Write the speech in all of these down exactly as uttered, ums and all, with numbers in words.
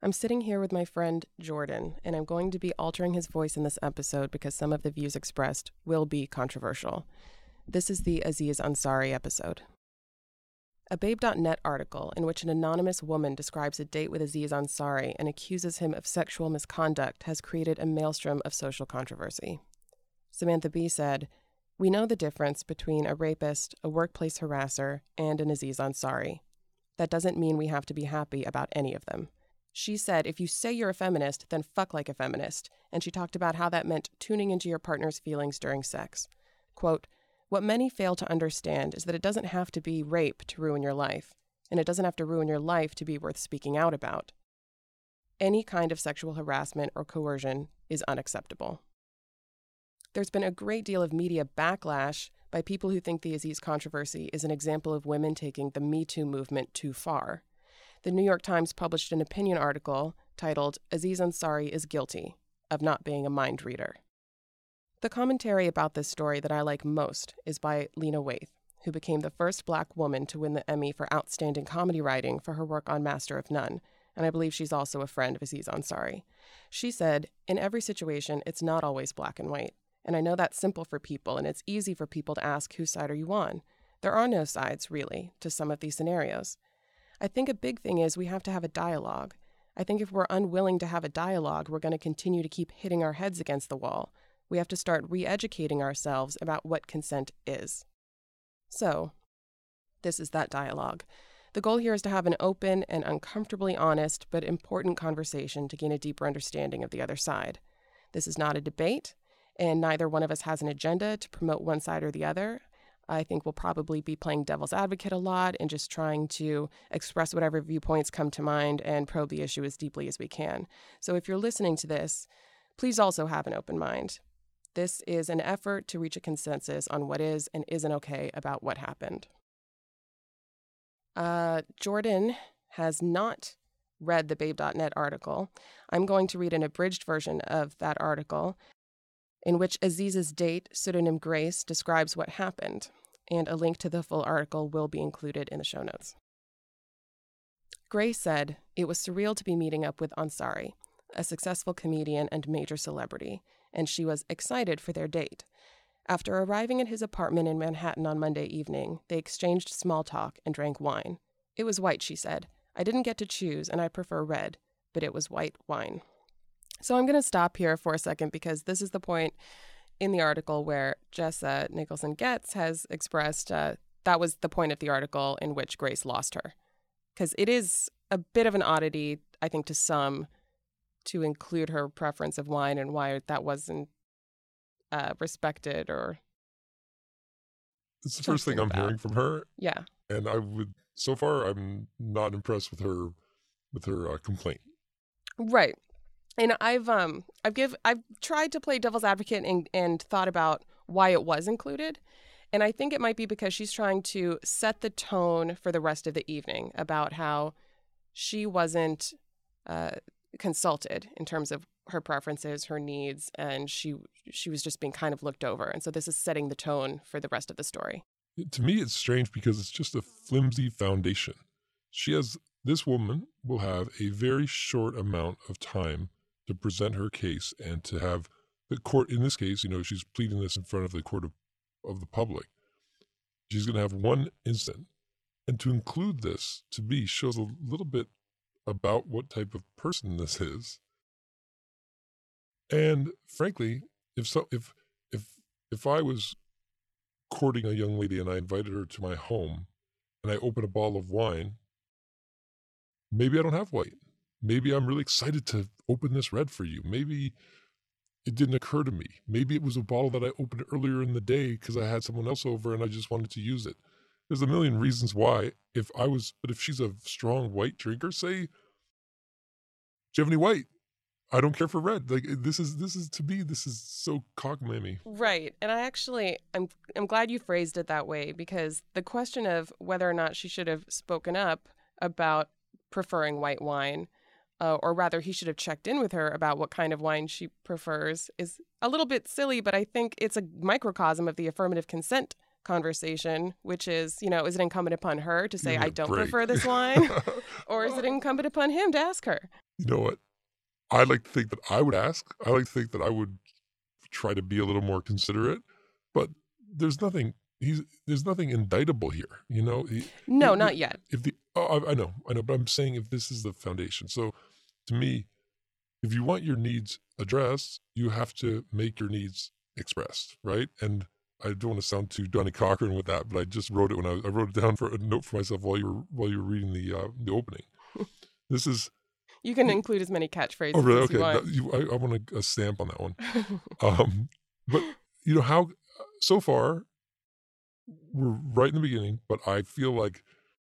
I'm sitting here with my friend Jordan, and I'm going to be altering his voice in this episode because some of the views expressed will be controversial. This is the Aziz Ansari episode. A Babe dot net article in which an anonymous woman describes a date with Aziz Ansari and accuses him of sexual misconduct has created a maelstrom of social controversy. Samantha Bee said, "We know the difference between a rapist, a workplace harasser, and an Aziz Ansari. That doesn't mean we have to be happy about any of them." She said, if you say you're a feminist, then fuck like a feminist. And she talked about how that meant tuning into your partner's feelings during sex. Quote, "What many fail to understand is that it doesn't have to be rape to ruin your life. And it doesn't have to ruin your life to be worth speaking out about. Any kind of sexual harassment or coercion is unacceptable." There's been a great deal of media backlash by people who think the Aziz controversy is an example of women taking the Me Too movement too far. The New York Times published an opinion article titled, "Aziz Ansari is guilty of not being a mind reader." The commentary about this story that I like most is by Lena Waithe, who became the first Black woman to win the Emmy for Outstanding Comedy Writing for her work on Master of None, and I believe she's also a friend of Aziz Ansari. She said, "In every situation, it's not always black and white, and I know that's simple for people, and it's easy for people to ask, whose side are you on? There are no sides, really, to some of these scenarios. I think a big thing is we have to have a dialogue. I think if we're unwilling to have a dialogue, we're going to continue to keep hitting our heads against the wall. We have to start re-educating ourselves about what consent is." So, this is that dialogue. The goal here is to have an open and uncomfortably honest but important conversation to gain a deeper understanding of the other side. This is not a debate, and neither one of us has an agenda to promote one side or the other. I think we'll probably be playing devil's advocate a lot and just trying to express whatever viewpoints come to mind and probe the issue as deeply as we can. So if you're listening to this, please also have an open mind. This is an effort to reach a consensus on what is and isn't okay about what happened. Uh, Jordan has not read the Babe dot net article. I'm going to read an abridged version of that article in which Aziz's date, pseudonym Grace, describes what happened, and a link to the full article will be included in the show notes. Grace said, "It was surreal to be meeting up with Ansari, a successful comedian and major celebrity, and she was excited for their date. After arriving at his apartment in Manhattan on Monday evening, they exchanged small talk and drank wine. It was white," she said. "I didn't get to choose, and I prefer red, but it was white wine." So I'm going to stop here for a second because this is the point in the article where Jessa Nicholson Getz has expressed uh, that was the point of the article in which Grace lost her. Because it is a bit of an oddity, I think, to some to include her preference of wine and why that wasn't uh, respected or... It's the first thing I'm about. hearing from her. Yeah. And I would, so far, I'm not impressed with her, with her uh, complaint. Right. And I've um I've give I've tried to play devil's advocate and, and thought about why it was included. And I think it might be because she's trying to set the tone for the rest of the evening about how she wasn't uh, consulted in terms of her preferences, her needs, and she she was just being kind of looked over. And so this is setting the tone for the rest of the story. To me, it's strange because it's just a flimsy foundation. She has, this woman will have a very short amount of time to present her case and to have the court, in this case, you know, she's pleading this in front of the court of, of the public. She's going to have one instant. And to include this, to me, shows a little bit about what type of person this is. And frankly, if so, if if if I was courting a young lady and I invited her to my home and I open a bottle of wine, maybe I don't have white. Maybe I'm really excited to open this red for you. Maybe it didn't occur to me. Maybe it was a bottle that I opened earlier in the day because I had someone else over and I just wanted to use it. There's a million reasons why. If I was, but if she's a strong white drinker, say, "Do you have any white? I don't care for red." Like this is this is to me, this is so cockamamie. Right. And I actually, I'm I'm glad you phrased it that way because the question of whether or not she should have spoken up about preferring white wine, uh, or rather he should have checked in with her about what kind of wine she prefers, is a little bit silly, but I think it's a microcosm of the affirmative consent conversation, which is, you know, is it incumbent upon her to say, "I don't break. prefer this wine," or is it incumbent upon him to ask her? you know what? I like to think that I would ask. I like to think that I would try to be a little more considerate, but there's nothing. He's there's nothing indictable here. You know. He, No, if, not yet. If the oh, I, I know, I know, but I'm saying if this is the foundation. So, to me, if you want your needs addressed, you have to make your needs expressed, right? And I don't want to sound too Johnny Cochran with that, but I just wrote it when I, I wrote it down for a note for myself while you were while you were reading the uh, the opening. This is. You can include as many catchphrases oh, really? as Okay. you want. That, you, I, I want a, a stamp on that one. um, but you know how so far we're right in the beginning, but I feel like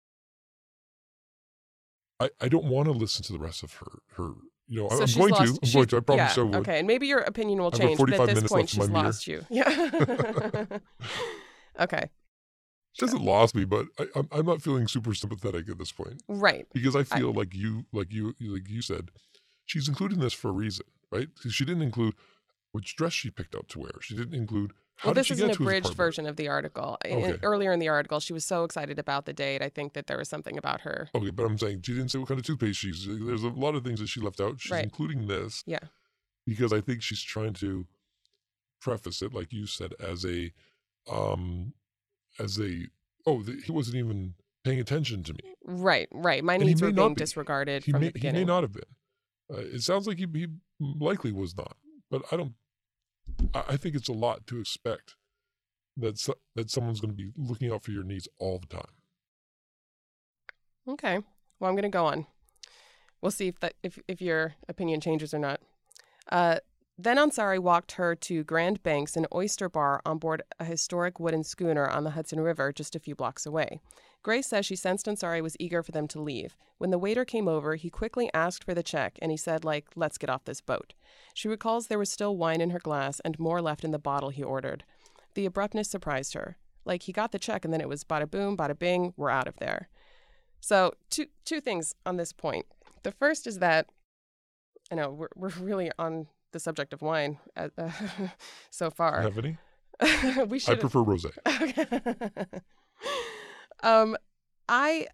I, I don't want to listen to the rest of her her. You know, So I'm she's going lost, to. I'm she- going to. I promise yeah, I would. Okay, and maybe your opinion will I've got change, but at forty-five this minutes point, left in she's my meter. lost you. Yeah. Okay. She hasn't lost me, but I, I'm I'm not feeling super sympathetic at this point Right. because I I- feel like you like you like you said, she's including this for a reason, right? 'Cause she didn't include which dress she picked out to wear. She didn't include how Well, did this she is get an to his abridged apartment? version of the article. In- Okay. earlier in the article, she was so excited about the date. I think that there was something about her. Okay, but I'm saying she didn't say what kind of toothpaste she's. There's a lot of things that she left out. She's Right. including this Yeah. because I think she's trying to preface it, like you said, as a, um, as a oh, the, he wasn't even paying attention to me. Right, right. My And he needs may were not being be. disregarded He from may the he beginning. may not have been. Uh, it sounds like he he likely was not, but I don't. I, I think it's a lot to expect that so, that someone's going to be looking out for your needs all the time. Okay. Well, I'm going to go on. We'll see if that if, if your opinion changes or not. Uh, then Ansari walked her to Grand Banks, an oyster bar on board a historic wooden schooner on the Hudson River just a few blocks away. Grace says she sensed Ansari was eager for them to leave. When the waiter came over, he quickly asked for the check, and he said, like, let's get off this boat. She recalls there was still wine in her glass and more left in the bottle he ordered. The abruptness surprised her. Like, he got the check, and then it was bada boom, bada bing, we're out of there. So, two two things on this point. The first is that, I know, we're, we're really on the subject of wine uh, uh, so far. Have any? we I should. prefer rosé. um, I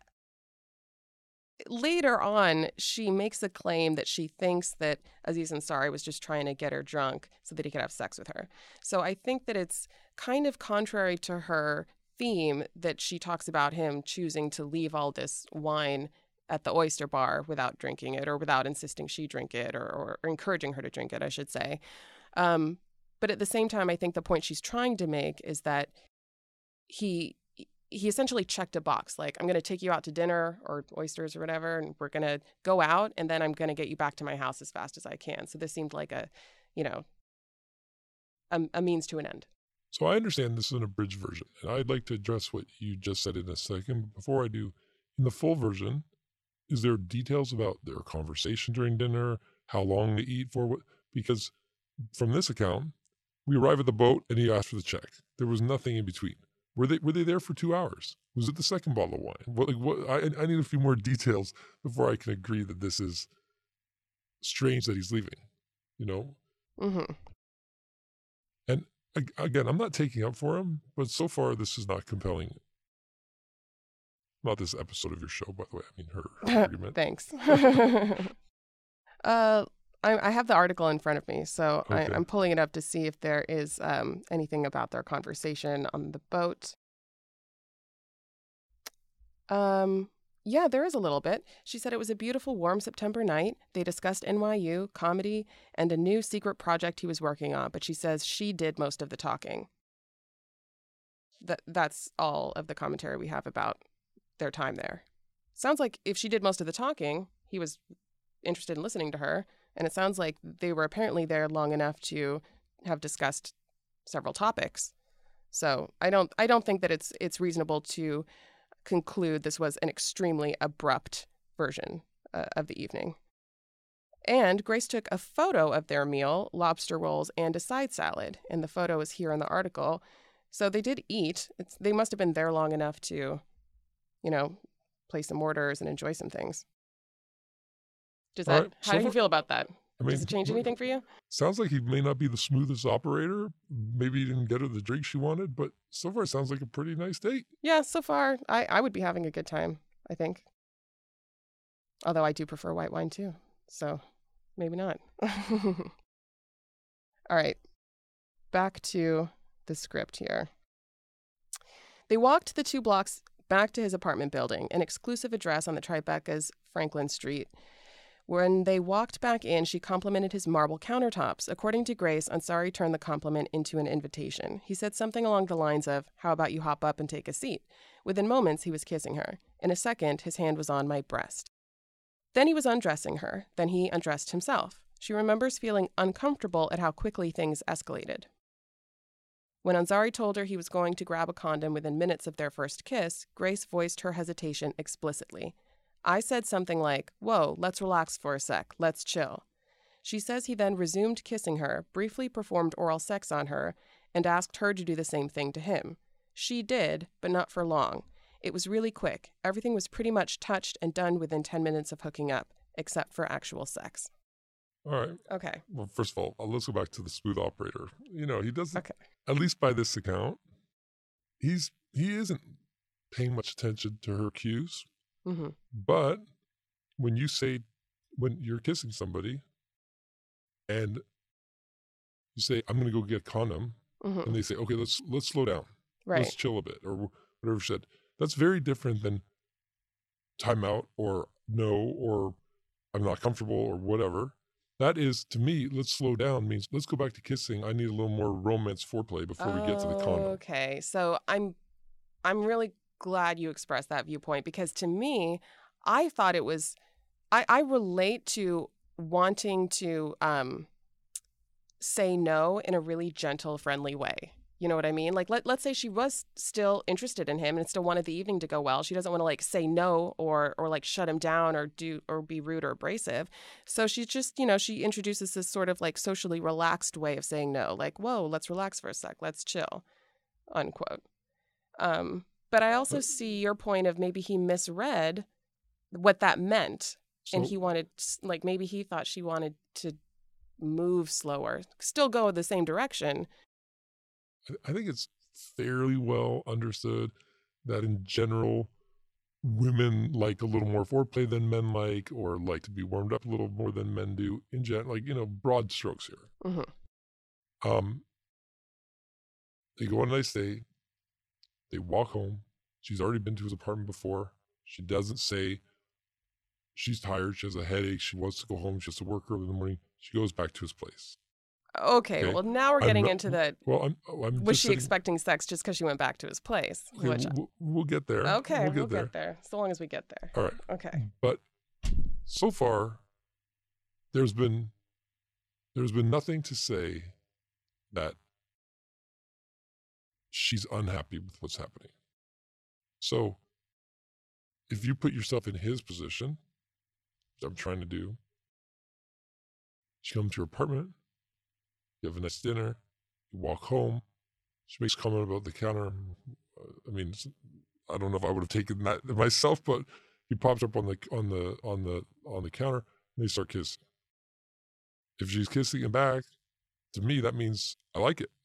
later on she makes a claim that she thinks that Aziz Ansari was just trying to get her drunk so that he could have sex with her. So I think that it's kind of contrary to her theme that she talks about him choosing to leave all this wine at the oyster bar without drinking it or without insisting she drink it or, or encouraging her to drink it, I should say. Um, but at the same time, I think the point she's trying to make is that he he essentially checked a box. Like, I'm going to take you out to dinner or oysters or whatever, and we're going to go out, and then I'm going to get you back to my house as fast as I can. So this seemed like a, you know, a, a means to an end. So I understand this is an abridged version, and I'd like to address what you just said in a second. But before I do, in the full version, is there details about their conversation during dinner, how long they eat for? What? Because from this account, we arrive at the boat and he asked for the check. There was nothing in between. Were they were they there for two hours? Was it the second bottle of wine? What, like, what, I, I need a few more details before I can agree that this is strange that he's leaving, you know? Mm-hmm. And again, I'm not taking up for him, but so far this is not compelling. Not this episode of your show, by the way. I mean, her, her argument. Thanks. uh, I, I have the article in front of me, so Okay. I, I'm pulling it up to see if there is um, anything about their conversation on the boat. Um, yeah, there is a little bit. She said it was a beautiful, warm September night. They discussed N Y U, comedy, and a new secret project he was working on, but she says she did most of the talking. That That's all of the commentary we have about their time there. Sounds like if she did most of the talking, he was interested in listening to her, and it sounds like they were apparently there long enough to have discussed several topics. So I don't I don't think that it's it's reasonable to conclude this was an extremely abrupt version uh, of the evening. And Grace took a photo of their meal, lobster rolls, and a side salad, and the photo is here in the article. So they did eat. It's, they must have been there long enough to, you know, place some orders and enjoy some things. Does All that? right, How so do you far- feel about that? I mean, Does it change anything for you? Sounds like he may not be the smoothest operator. Maybe he didn't get her the drink she wanted, but so far it sounds like a pretty nice date. Yeah, so far I, I would be having a good time, I think. Although I do prefer white wine too. So maybe not. All right. Back to the script here. They walked the two blocks back to his apartment building, an exclusive address on the Tribeca's Franklin Street. When they walked back in, she complimented his marble countertops. According to Grace, Ansari turned the compliment into an invitation. He said something along the lines of, "How about you hop up and take a seat?" Within moments, he was kissing her. In a second, his hand was on my breast. Then he was undressing her. Then he undressed himself. She remembers feeling uncomfortable at how quickly things escalated. When Ansari told her he was going to grab a condom within minutes of their first kiss, Grace voiced her hesitation explicitly. I said something like, "Whoa, let's relax for a sec, let's chill." She says he then resumed kissing her, briefly performed oral sex on her, and asked her to do the same thing to him. She did, but not for long. It was really quick. Everything was pretty much touched and done within ten minutes of hooking up, except for actual sex. All right. Okay. Well, first of all, uh, let's go back to the smooth operator. You know, he doesn't, Okay. at least by this account, he's he isn't paying much attention to her cues. Mm-hmm. But when you say, when you're kissing somebody and you say, "I'm going to go get a condom," Mm-hmm. and they say, "Okay, let's let's slow down. Right. Let's chill a bit," or whatever she said. That's very different than time out or no, or "I'm not comfortable," or whatever. That is, to me, "let's slow down" means let's go back to kissing. I need a little more romance foreplay before we get to the condom. Okay. So I'm I'm really glad you expressed that viewpoint, because to me, I thought it was, I, I relate to wanting to um, say no in a really gentle, friendly way. You know what I mean? Like, let, let's say she was still interested in him and still wanted the evening to go well. She doesn't want to like say no or, or like shut him down or do, or be rude or abrasive. So she's just, you know, she introduces this sort of like socially relaxed way of saying no, like, "Whoa, let's relax for a sec. Let's chill," unquote. Um, But I also see your point of maybe he misread what that meant. So, and he wanted, like, maybe he thought she wanted to move slower, still go the same direction. I think it's fairly well understood that in general, women like a little more foreplay than men like, or like to be warmed up a little more than men do in general, like, you know, broad strokes here. Mm-hmm. Um, they go on a nice day. They walk home. She's already been to his apartment before. She doesn't say she's tired. She has a headache. She wants to go home. She has to work early in the morning. She goes back to his place. Okay, Okay. well, now we're I'm getting not- into the, Well, I'm. oh, I'm was just she saying- expecting sex just because she went back to his place? Okay, Which, we'll, we'll get there. okay, we'll get we'll there. get there. So long as we get there. All right. Okay. But so far, there's been there's been nothing to say that she's unhappy with what's happening. So if you put yourself in his position, which I'm trying to do, she comes to your apartment, you have a nice dinner, you walk home, she makes a comment about the counter. Uh, I mean, it's- I don't know if I would have taken that myself, but he pops up on the on the on the on the counter and they start kissing. If she's kissing him back, to me that means I like it.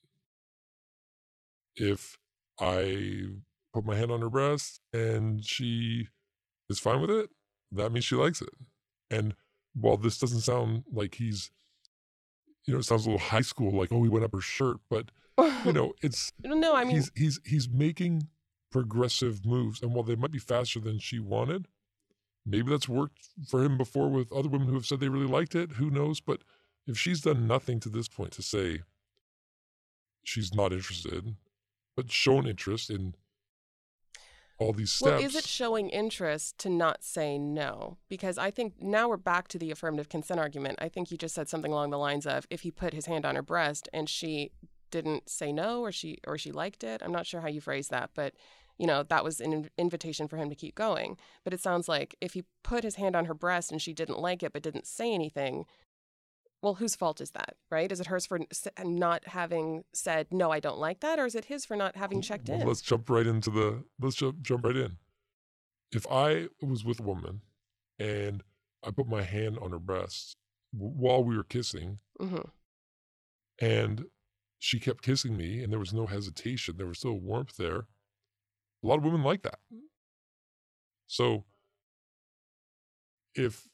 If I put my hand on her breast and she is fine with it, that means she likes it. And while this doesn't sound like he's, you know, it sounds a little high school, like, oh, he went up her shirt, but you know, it's No, I mean, he's he's he's making progressive moves, and while they might be faster than she wanted, maybe that's worked for him before with other women who have said they really liked it. Who knows? But if she's done nothing to this point to say she's not interested, but shown interest in all these steps. well, is it showing interest to not say no? Because I think now we're back to the affirmative consent argument. I think you just said something along the lines of, if he put his hand on her breast and she didn't say no, or she or she liked it. I'm not sure how you phrased that, but you know, that was an invitation for him to keep going. But it sounds like if he put his hand on her breast and she didn't like it but didn't say anything, well, whose fault is that, right? Is it hers for not having said, no, I don't like that? Or is it his for not having checked Well, in? let's jump right into the, let's jump, jump right in. If I was with a woman and I put my hand on her breast w- while we were kissing, Mm-hmm. and she kept kissing me and there was no hesitation, there was still warmth there, a lot of women like that. So if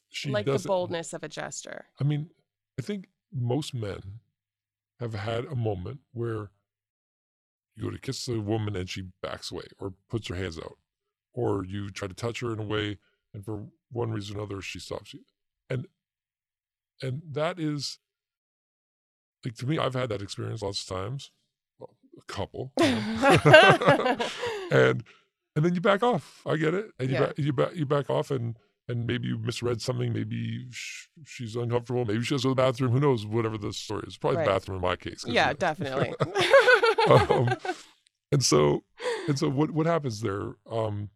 she like the doesn't. boldness of a gesture. I mean, I think most men have had a moment where you go to kiss a woman and she backs away or puts her hands out, or you try to touch her in a way and for one reason or another she stops you, and and that is like, to me, I've had that experience lots of times, well, a couple, you know? and and then you back off. I get it, and you Yeah. back, you back you back off, and and maybe you misread something. Maybe sh- she's uncomfortable. Maybe she has to go to the bathroom. Who knows? Whatever the story is, probably Right. the bathroom in my case. 'cause, Yeah, you know. definitely. um, and so and so what what happens there? Um,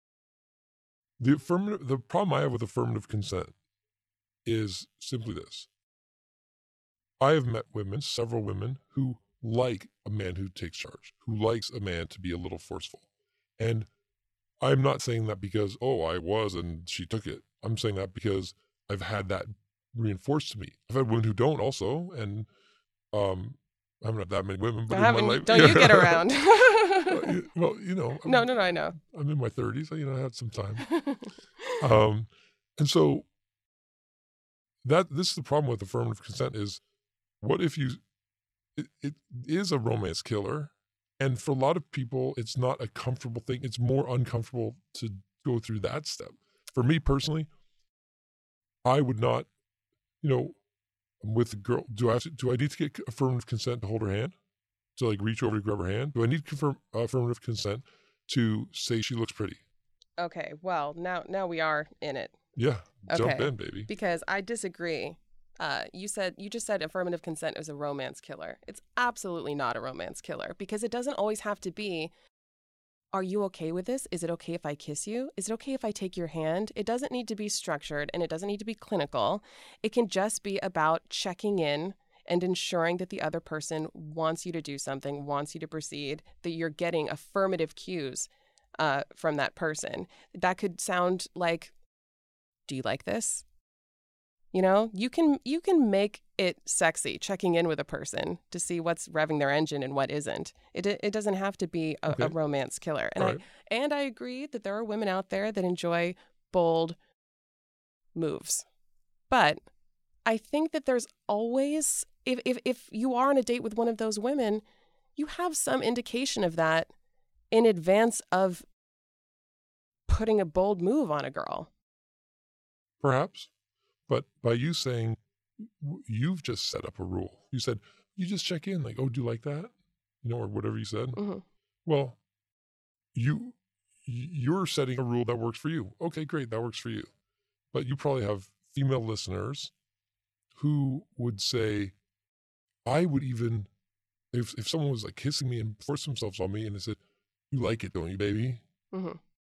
the affirmative the problem I have with affirmative consent is simply this. I have met women, several women, who like a man who takes charge, who likes a man to be a little forceful. And I'm not saying that because, oh, I was and she took it. I'm saying that because I've had that reinforced to me. I've had women who don't also, and um, I haven't had that many women, but I in my haven't, life, don't you get around. well, you- well, you know, I'm, no, no, no, I know. I'm in my thirties. You know, I had some time. Um, and so that this is the problem with affirmative consent is, what if you, it, it is a romance killer. And for a lot of people, it's not a comfortable thing. It's more uncomfortable to go through that step. For me personally, I would not, you know, I'm with a girl. Do I have to, do I need to get affirmative consent to hold her hand? To like reach over to grab her hand? Do I need confirm, uh, affirmative consent to say she looks pretty? Okay, well, now now we are in it. Yeah, jump Okay. in, baby. Because I disagree. Uh, you said you just said affirmative consent is a romance killer. It's absolutely not a romance killer, because it doesn't always have to be, are you okay with this? Is it okay if I kiss you? Is it okay if I take your hand? It doesn't need to be structured, and it doesn't need to be clinical. It can just be about checking in and ensuring that the other person wants you to do something, wants you to proceed, that you're getting affirmative cues uh, from that person. That could sound like, do you like this? You know, you can you can make it sexy, checking in with a person to see what's revving their engine and what isn't. It it doesn't have to be a, Okay. a romance killer. And All I right. and I agree that there are women out there that enjoy bold moves. But I think that there's always, if if if you are on a date with one of those women, you have some indication of that in advance of putting a bold move on a girl. Perhaps. But by you saying, w- you've just set up a rule. You said, you just check in, like, oh, do you like that? You know, or whatever you said. hmm Well, you, y- you're setting a rule that works for you. Okay, great, that works for you. But you probably have female listeners who would say, I would even, if, if someone was like kissing me and forced themselves on me and they said, you like it, don't you, baby? hmm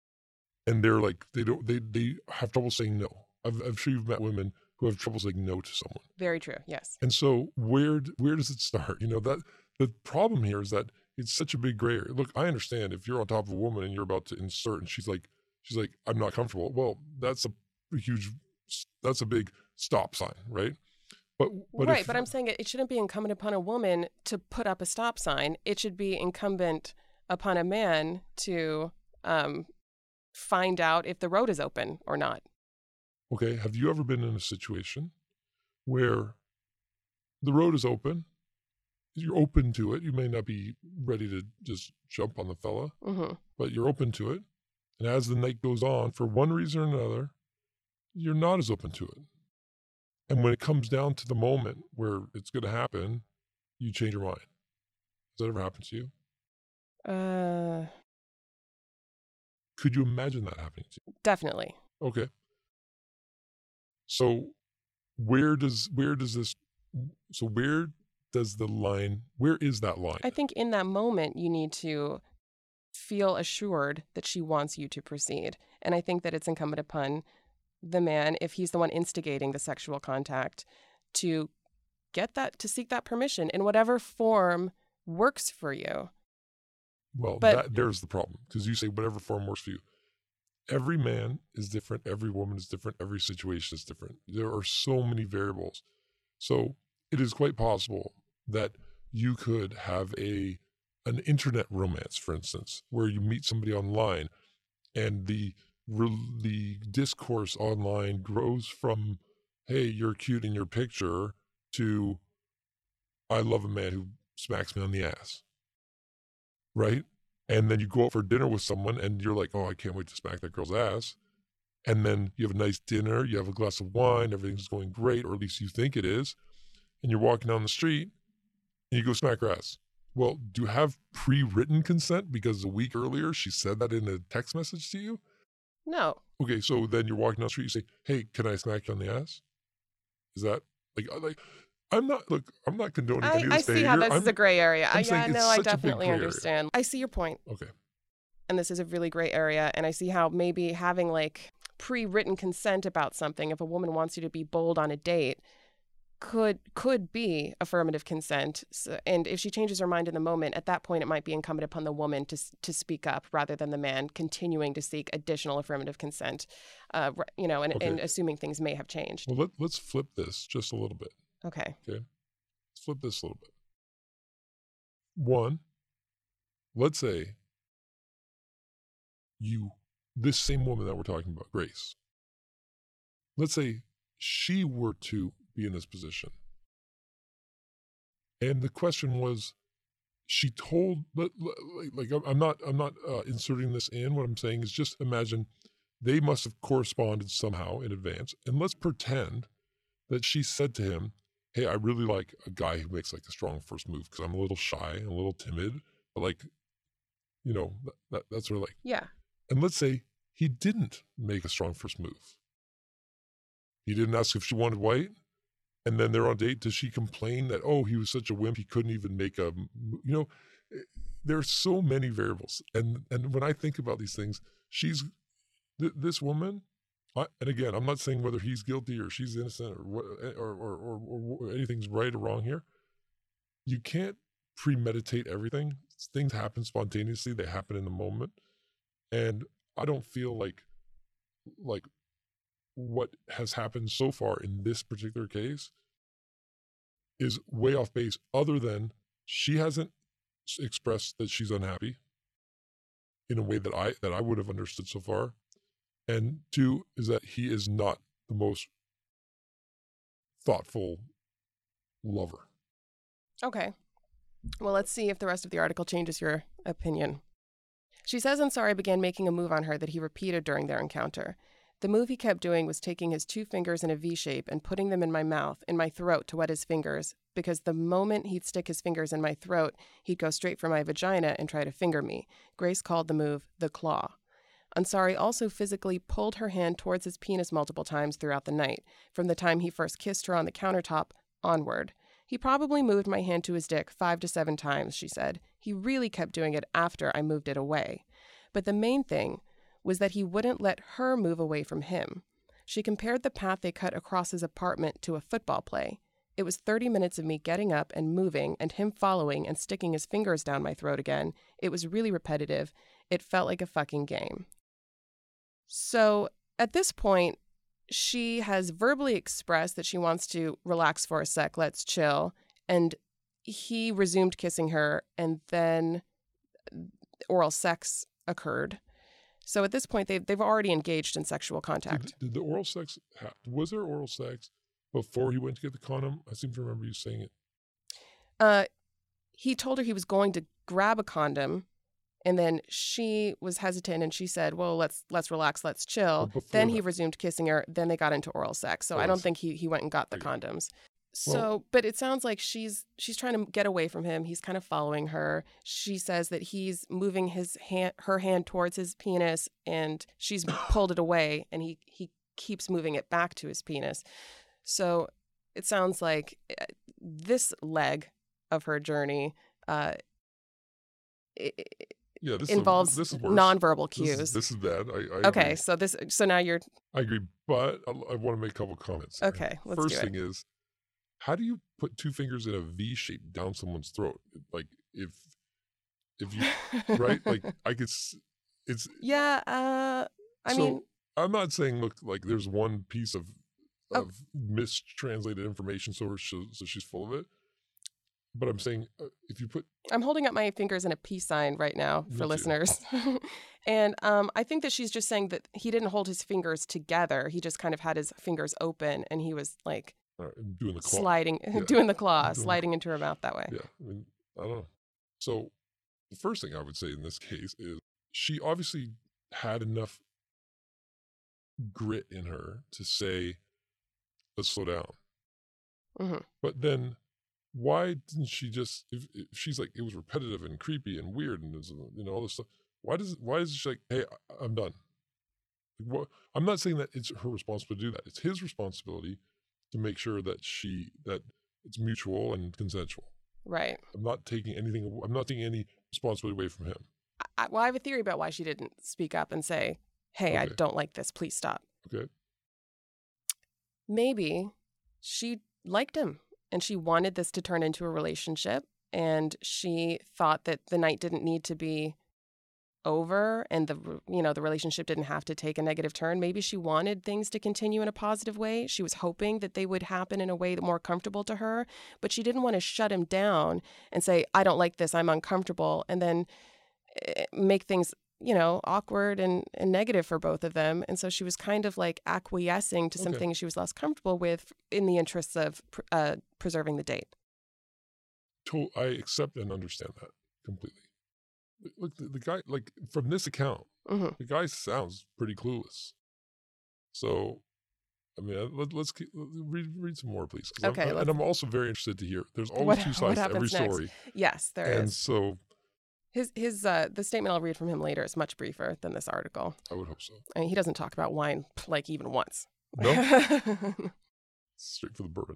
And they're like, they don't, they, they have trouble saying no. I've, I'm sure you've met women who have trouble saying no to someone. Very true. Yes. And so where d- where does it start? You know, that the problem here is that it's such a big gray area. Look, I understand if you're on top of a woman and you're about to insert and she's like, she's like, I'm not comfortable. Well, that's a huge, that's a big stop sign, right? But, but right, if, but I'm saying it, it shouldn't be incumbent upon a woman to put up a stop sign. It should be incumbent upon a man to um, find out if the road is open or not. okay, have you ever been in a situation where the road is open, you're open to it, you may not be ready to just jump on the fella, hmm but you're open to it. And as the night goes on, for one reason or another, you're not as open to it. And when it comes down to the moment where it's going to happen, you change your mind. Has that ever happened to you? Uh, Could you imagine that happening to definitely. you? Okay. So where does where does this so where does the line where is that line? I think in that moment, you need to feel assured that she wants you to proceed. And I think that it's incumbent upon the man, if he's the one instigating the sexual contact, to get that, to seek that permission in whatever form works for you. Well, But- that there's the problem, because you say whatever form works for you. Every man is different. Every woman is different. Every situation is different. There are so many variables. So it is quite possible that you could have a an internet romance, for instance, where you meet somebody online, and the re- the discourse online grows from, hey, you're cute in your picture, to I love a man who smacks me on the ass, right? And then you go out for dinner with someone and you're like, oh, I can't wait to smack that girl's ass. And then you have a nice dinner, you have a glass of wine, everything's going great, or at least you think it is. And you're walking down the street and you go smack her ass. Well, do you have pre-written consent because a week earlier she said that in a text message to you? No. Okay, so then you're walking down the street, you say, hey, can I smack you on the ass? Is that, like, like I'm not, look, I'm not condoning I, any of this I see behavior. how this I'm, is a gray area. I, I'm yeah, saying no, it's I such a big definitely gray area. understand. I see your point. Okay. And this is a really gray area. And I see how maybe having like pre-written consent about something, if a woman wants you to be bold on a date, could could be affirmative consent. So, and if she changes her mind in the moment, at that point, it might be incumbent upon the woman to to speak up rather than the man continuing to seek additional affirmative consent, uh, you know, and, Okay. and assuming things may have changed. Well, let, let's flip this just a little bit. Okay. Okay. Let's flip this a little bit. One, let's say you, this same woman that we're talking about, Grace, let's say she were to be in this position. And the question was, she told, like, like I'm not, I'm not uh, inserting this in. What I'm saying is just imagine they must have corresponded somehow in advance. And let's pretend that she said to him, hey, I really like a guy who makes like a strong first move because I'm a little shy and a little timid, but like, you know, that, that, that's sort of like, Yeah. And let's say he didn't make a strong first move. He didn't ask if she wanted white. And then they're on a date. Does she complain that, oh, he was such a wimp, he couldn't even make a, you know, there are so many variables. And and when I think about these things, she's, th- this woman, I, and again, I'm not saying whether he's guilty or she's innocent or, what, or, or, or, or anything's right or wrong here. You can't premeditate everything. Things happen spontaneously. They happen in the moment. And I don't feel like, like what has happened so far in this particular case is way off base, other than she hasn't expressed that she's unhappy in a way that I that I would have understood so far. And two is that he is not the most thoughtful lover. Okay. Well, let's see if the rest of the article changes your opinion. She says Ansari began making a move on her that he repeated during their encounter. The move he kept doing was taking his two fingers in a V shape and putting them in my mouth, in my throat, to wet his fingers, because the moment he'd stick his fingers in my throat, he'd go straight for my vagina and try to finger me. Grace called the move the claw. Ansari also physically pulled her hand towards his penis multiple times throughout the night, from the time he first kissed her on the countertop onward. He probably moved my hand to his dick five to seven times, she said. He really kept doing it after I moved it away. But the main thing was that he wouldn't let her move away from him. She compared the path they cut across his apartment to a football play. It was thirty minutes of me getting up and moving and him following and sticking his fingers down my throat again. It was really repetitive. It felt like a fucking game. So at this point, she has verbally expressed that she wants to relax for a sec, let's chill. And he resumed kissing her, and then oral sex occurred. So at this point, they've, they've already engaged in sexual contact. Did, did the oral sex, ha- was there oral sex before he went to get the condom? I seem to remember you saying it. Uh, he told her he was going to grab a condom, and then she was hesitant, and she said, well, let's let's relax, let's chill. Then he that. resumed kissing her. Then they got into oral sex. So Oh, I don't I think he, he went and got the Okay. condoms. So, Well- but it sounds like she's she's trying to get away from him. He's kind of following her. She says that he's moving his hand, her hand towards his penis, and she's pulled it away, and he, he keeps moving it back to his penis. So it sounds like uh, this leg of her journey uh, it, it Yeah, this involves is, this is worse. nonverbal This cues. is, this is bad. I, I okay, agree. so this so now you're I agree, but I, I want to make a couple comments. here. okay. Let's First do it. thing is, how do you put two fingers in a V shape down someone's throat? Like if if you right, like I could, s- it's yeah. Uh, I so, mean, I'm not saying look like there's one piece of Oh. of mistranslated information, so, her, so so she's full of it. but I'm saying uh, if you put I'm holding up my fingers in a peace sign right now Me for too. listeners. And um, I think that she's just saying that he didn't hold his fingers together. He just kind of had his fingers open and he was like uh, doing the claw, sliding, Yeah. doing the claw, Doing the sliding into her mouth that way. yeah, I mean, I don't know. So the first thing I would say in this case is she obviously had enough grit in her to say, let's slow down. hmm But then why didn't she just, if, if she's like, it was repetitive and creepy and weird and there's, you know, all this stuff, why does, why is she like, hey, I, I'm done? Like, what, I'm not saying that it's her responsibility to do that. It's his responsibility to make sure that she, that it's mutual and consensual. Right. I'm not taking anything, I'm not taking any responsibility away from him. I, well, I have a theory about why she didn't speak up and say, hey, I Okay. don't like this. Please stop. Okay. Maybe she liked him and she wanted this to turn into a relationship. And she thought that the night didn't need to be over and the you know the relationship didn't have to take a negative turn. Maybe she wanted things to continue in a positive way. She was hoping that they would happen in a way that more comfortable to her, but she didn't want to shut him down and say, I don't like this, I'm uncomfortable, and then eh, make things you know awkward and, and negative for both of them. And so she was kind of like acquiescing to some Okay. things she was less comfortable with in the interests of uh, preserving the date. To, I accept and understand that completely. Look, the, the guy, like from this account, hmm the guy sounds pretty clueless. So, I mean, uh, let, let's keep, read, read some more, please. 'Cause Okay, I'm, let's- and I'm also very interested to hear. There's always What- two what sides to every happens next? story. Yes, there is. And so His his uh, the statement I'll read from him later is much briefer than this article. I would hope so. I mean, he doesn't talk about wine like even once. No? Straight for the bourbon.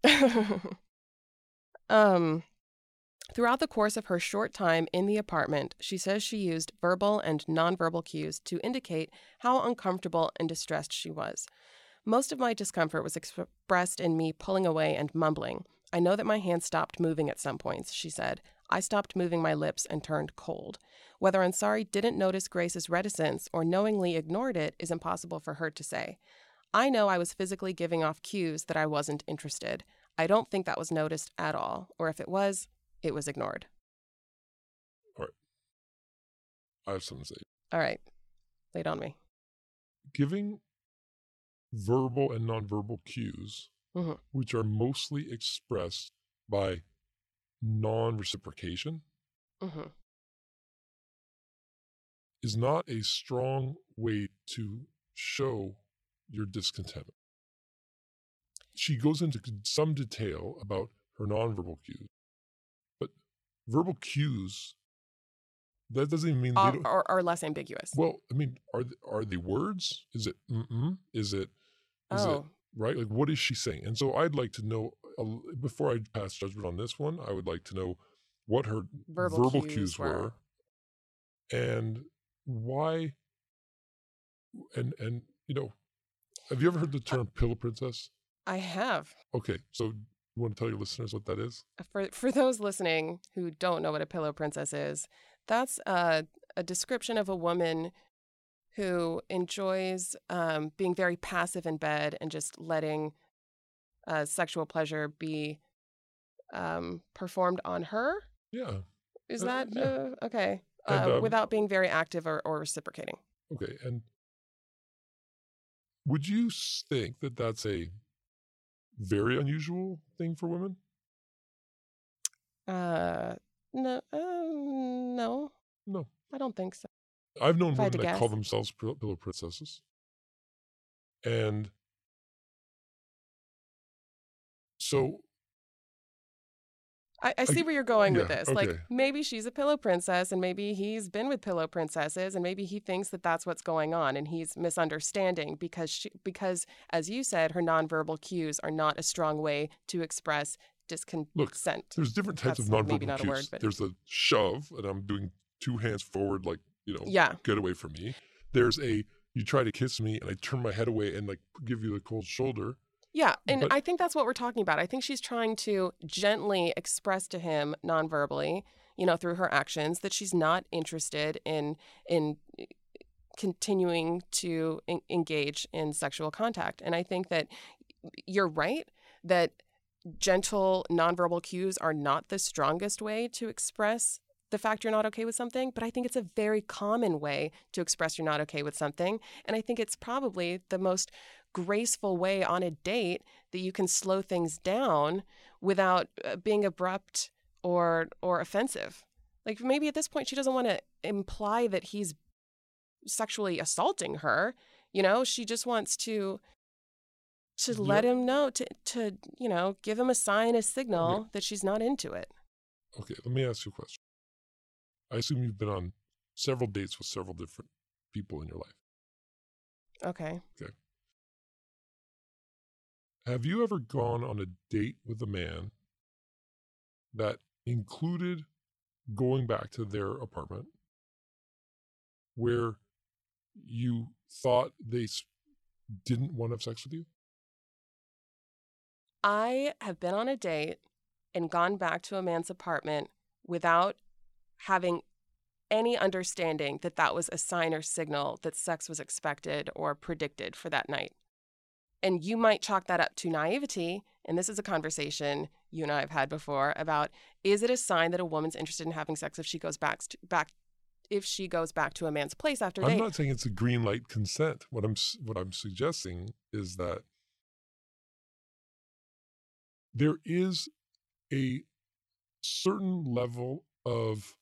um, throughout the course of her short time in the apartment, she says she used verbal and nonverbal cues to indicate how uncomfortable and distressed she was. Most of my discomfort was expressed in me pulling away and mumbling. I know that my hands stopped moving at some points, she said. I stopped moving my lips and turned cold. Whether Ansari didn't notice Grace's reticence or knowingly ignored it is impossible for her to say. I know I was physically giving off cues that I wasn't interested. I don't think that was noticed at all, or if it was, it was ignored. All right. I have something to say. All right. Lay it on me. Giving verbal and nonverbal cues, Mhm. which are mostly expressed by non-reciprocation, Mm-hmm. is not a strong way to show your discontentment. She goes into some detail about her nonverbal cues, but verbal cues, that doesn't even mean they Or, don't, or, or less ambiguous. well, I mean, are th- are they words? Is it mm-mm? Is it, is it, oh, right? Like, what is she saying? And so I'd like to know, a l- before I pass judgment on this one, I would like to know what her verbal, verbal, cues, cues were. were and why, and, and, you know, have you ever heard the term pillow princess? I have. Okay, so you want to tell your listeners what that is? For for those listening who don't know what a pillow princess is, that's a, a description of a woman who enjoys um, being very passive in bed and just letting uh, sexual pleasure be um, performed on her. Yeah. Is Uh, that yeah. uh, okay? And, Uh, um, without being very active or, or reciprocating. Okay, and would you s- think that that's a very unusual thing for women? Uh, no, um, no, No. I don't think so. I've known If I had women to that call guess. themselves pill- pillow princesses. And so, I, I see I- where you're going with yeah, this. Like okay. maybe she's a pillow princess and maybe he's been with pillow princesses and maybe he thinks that that's what's going on and he's misunderstanding because she, because as you said, her nonverbal cues are not a strong way to express disconsent. there's different types That's of maybe nonverbal not a cues. word, but- There's the shove, and I'm doing two hands forward, like, you know, Yeah. get away from me. There's a, you try to kiss me, and I turn my head away and, like, give you the cold shoulder. Yeah, and But- I think that's what we're talking about. I think she's trying to gently express to him nonverbally, you know, through her actions, that she's not interested in in continuing to en- engage in sexual contact. And I think that you're right that gentle nonverbal cues are not the strongest way to express the fact you're not okay with something, but I think it's a very common way to express you're not okay with something. And I think it's probably the most graceful way on a date that you can slow things down without uh, being abrupt or or offensive. Like maybe at this point she doesn't want to imply that he's sexually assaulting her. You know, she just wants to to let him know, to, to, you know, give him a sign, a signal okay. that she's not into it. Okay, let me ask you a question. I assume you've been on several dates with several different people in your life. Okay. Okay. Have you ever gone on a date with a man that included going back to their apartment where you thought they didn't want to have sex with you? I have been on a date and gone back to a man's apartment without having any understanding that that was a sign or signal that sex was expected or predicted for that night. And you might chalk that up to naivety, and this is a conversation you and I have had before about, is it a sign that a woman's interested in having sex if she goes back to, back if she goes back to a man's place after a date? I'm not saying it's a green light consent. What I'm what I'm suggesting is that there is a certain level of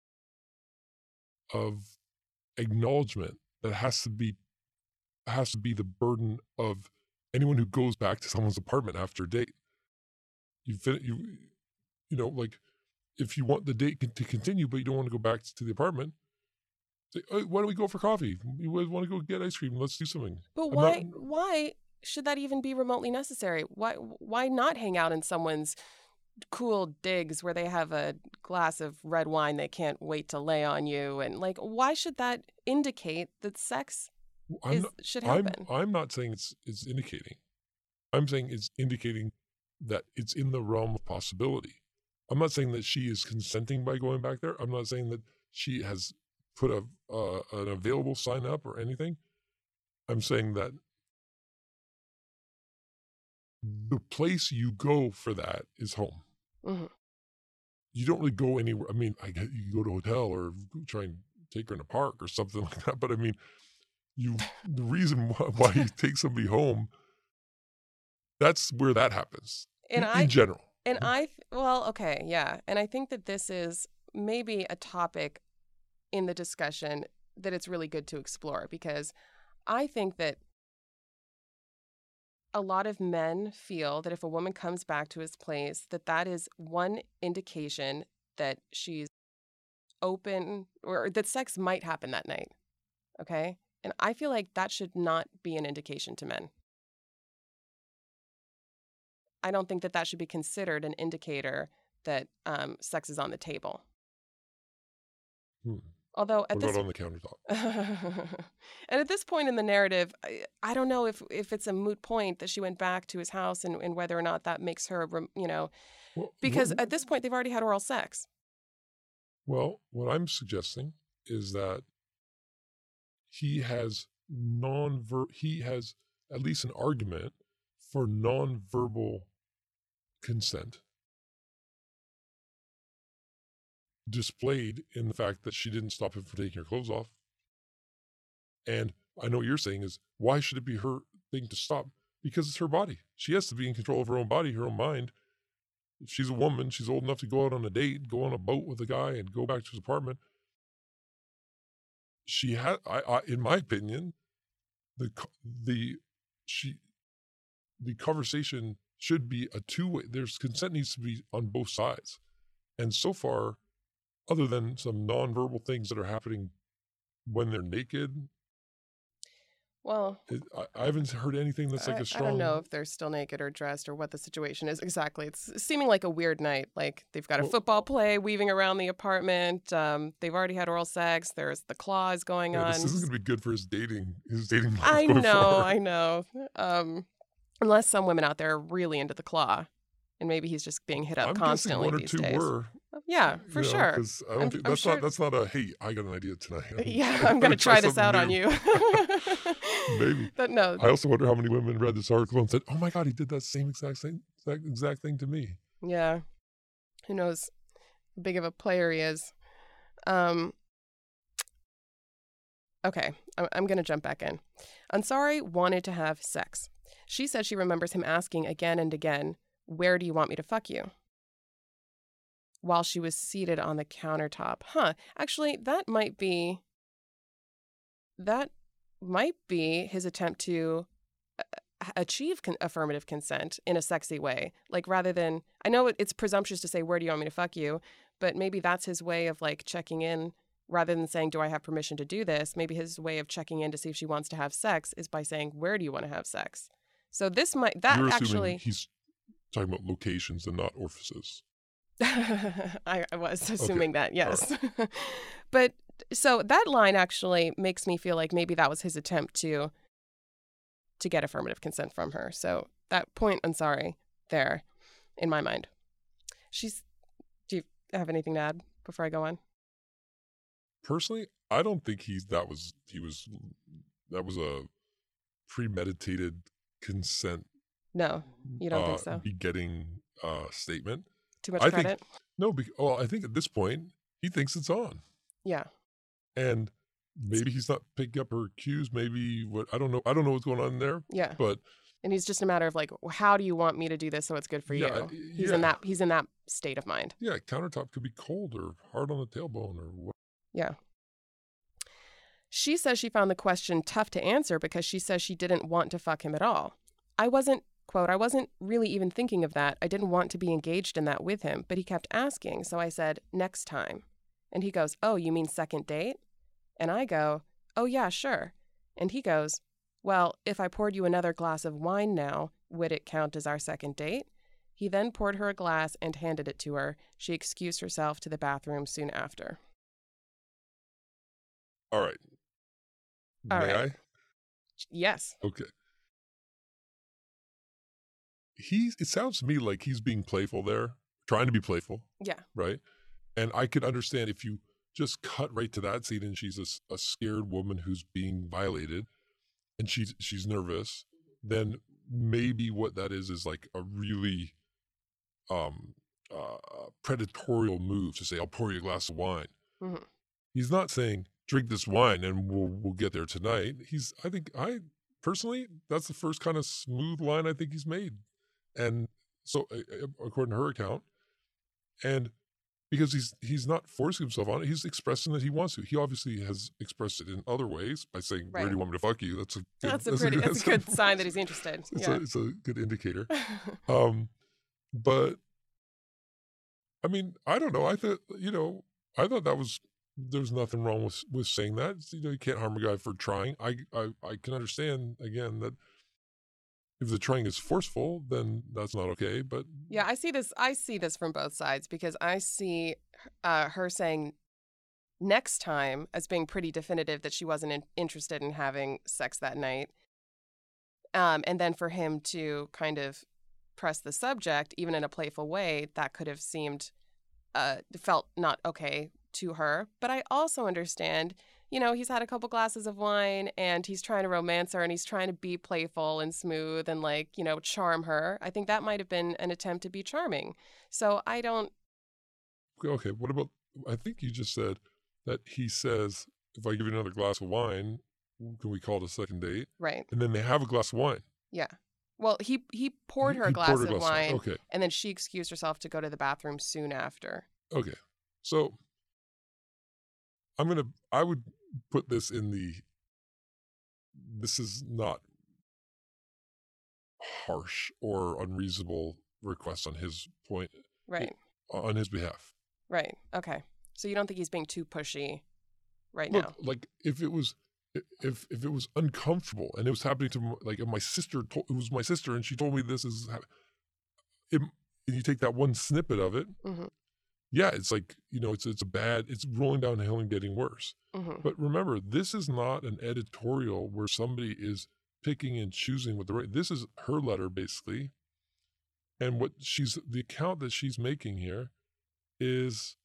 of acknowledgement that has to be has to be the burden of anyone who goes back to someone's apartment after a date. You fin- you you know, like if you want the date to continue but you don't want to go back to the apartment, say, oh, why don't we go for coffee? You want to go get ice cream? Let's do something. But I'm why not... why should that even be remotely necessary? Why why not hang out in someone's cool digs where they have a glass of red wine they can't wait to lay on you? And like, why should that indicate that sex is, not, should happen? I'm, I'm not saying it's it's indicating. I'm saying it's indicating that it's in the realm of possibility. I'm not saying that she is consenting by going back there. I'm not saying that she has put a uh, an available sign up or anything. I'm saying that the place you go for that is home. Mm-hmm. You don't really go anywhere. I mean, I get you go to a hotel or try and take her in a park or something like that. But I mean, you the reason why, why you take somebody home, that's where that happens. And in, I, in general. And I, well, okay, yeah. And I think that this is maybe a topic in the discussion that it's really good to explore, because I think that a lot of men feel that if a woman comes back to his place, that that is one indication that she's open or that sex might happen that night. Okay? And I feel like that should not be an indication to men. I don't think that that should be considered an indicator that um, sex is on the table. Hmm. Although at what this about on the countertop? And at this point in the narrative, I, I don't know if, if it's a moot point that she went back to his house and, and whether or not that makes her, you know, well, because what, at this point they've already had oral sex. Well, what I'm suggesting is that he has non-ver- he has at least an argument for non-verbal consent displayed in the fact that she didn't stop him from taking her clothes off. And I know what you're saying is, why should it be her thing to stop? Because it's her body. She has to be in control of her own body, her own mind. If she's a woman, she's old enough to go out on a date, go on a boat with a guy and go back to his apartment. She had, I, I, in my opinion, the, the, she, the conversation should be a two-way. There's consent needs to be on both sides. And so far, other than some nonverbal things that are happening when they're naked, well, it, I, I haven't heard anything that's like I, a strong... I don't know if they're still naked or dressed or what the situation is exactly. It's seeming like a weird night. Like they've got a well, football play weaving around the apartment. Um, they've already had oral sex. There's the claws going yeah, on. This isn't going to be good for his dating, his dating life I going know, forward. I know. Um, unless some women out there are really into the claw. And maybe he's just being hit up I'm constantly guessing one or these two days. Were. Yeah, for you know, sure. Because I don't I'm, think I'm that's sure... not that's not a hey, I got an idea tonight. Yeah, I'm going to try, try this out new. on you. Maybe. But no. I also wonder how many women read this article and said, "Oh my God, he did that same exact same that exact thing to me. Yeah. Who knows how big of a player he is. Um, okay, I'm, I'm going to jump back in. Ansari wanted to have sex. She said she remembers him asking again and again, "Where do you want me to fuck you?" while she was seated on the countertop. Huh. Actually, that might be... That might be his attempt to achieve con- affirmative consent in a sexy way. Like, rather than... I know it's presumptuous to say, "Where do you want me to fuck you?" But maybe that's his way of, like, checking in. Rather than saying, "Do I have permission to do this?" Maybe his way of checking in to see if she wants to have sex is by saying, "Where do you want to have sex?" So this might... That You're assuming actually... he's talking about locations and not orifices. I, I was assuming Okay. that, yes. Right. But so that line actually makes me feel like maybe that was his attempt to to get affirmative consent from her. So that point, I'm sorry, there, in my mind. She's... Do you have anything to add before I go on? Personally, I don't think he's that was he was that was a premeditated consent. No, you don't uh, think so? Begetting uh, statement. Too much I credit? think no. Be, well, I think at this point he thinks it's on. Yeah. And maybe he's not picking up her cues. Maybe what I don't know. I don't know what's going on there. Yeah. But and he's just a matter of like, how do you want me to do this so it's good for yeah, you? He's yeah. in that. He's in that state of mind. Yeah, countertop could be cold or hard on the tailbone or what. Yeah. She says she found the question tough to answer because she says she didn't want to fuck him at all. I wasn't, quote, I wasn't really even thinking of that. I didn't want to be engaged in that with him, but he kept asking. So I said, "Next time." And he goes, "Oh, you mean second date?" And I go, "Oh, yeah, sure." And he goes, "Well, if I poured you another glass of wine now, would it count as our second date?" He then poured her a glass and handed it to her. She excused herself to the bathroom soon after. All right. All May right. I? Yes. Okay. He's. It sounds to me like he's being playful there, trying to be playful. Yeah. Right. And I could understand if you just cut right to that scene and she's a, a scared woman who's being violated and she's she's nervous, then maybe what that is is like a really um uh predatorial move to say, "I'll pour you a glass of wine." Mm-hmm. He's not saying, "Drink this wine and we'll we'll get there tonight." He's I think I personally that's the first kind of smooth line I think he's made. And so uh, according to her account, and because he's he's not forcing himself on it. He's expressing that he wants to. He obviously has expressed it in other ways by saying, Right. "Where do you want me to fuck you?" That's a good, that's a that's pretty a, that's, that's a good sign that he's interested. It's, yeah. a, it's a good indicator. um, but I mean, I don't know. I thought you know, I thought that was there's nothing wrong with with saying that. You know, you can't harm a guy for trying. I I, I can understand again that. If the trying is forceful, then that's not okay. But yeah, I see this. I see this from both sides because I see uh, her saying next time as being pretty definitive that she wasn't in- interested in having sex that night. Um, and then for him to kind of press the subject, even in a playful way, that could have seemed uh, felt not okay to her. But I also understand. You know, he's had a couple glasses of wine and he's trying to romance her and he's trying to be playful and smooth and, like, you know, charm her. I think that might have been an attempt to be charming. So I don't... Okay, what about, I think you just said that he says, "If I give you another glass of wine, can we call it a second date?" Right. And then they have a glass of wine. Yeah. Well, he he poured her he a glass poured of glass wine, of okay. And then she excused herself to go to the bathroom soon after. Okay. So I'm going to, I would put this in the, this is not harsh or unreasonable request on his point. Right. On his behalf. Right. Okay. So you don't think he's being too pushy right Look, now? Like if it was, if if it was uncomfortable and it was happening to like if my sister, told, it was my sister and she told me this is, it, and you take that one snippet of it, mm-hmm. yeah, it's like, you know, it's it's a bad, it's rolling downhill and getting worse. Mm-hmm. But remember, this is not an editorial where somebody is picking and choosing what the right, this is her letter basically. And what she's, the account that she's making here is,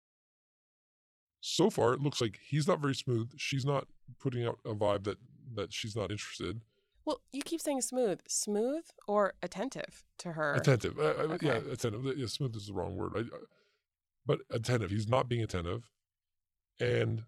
so far, it looks like he's not very smooth. She's not putting out a vibe that, that she's not interested. Well, you keep saying smooth. Smooth or attentive to her? Attentive. Uh, Okay. Yeah, attentive. Yeah, smooth is the wrong word. I, I, but attentive. He's not being attentive. And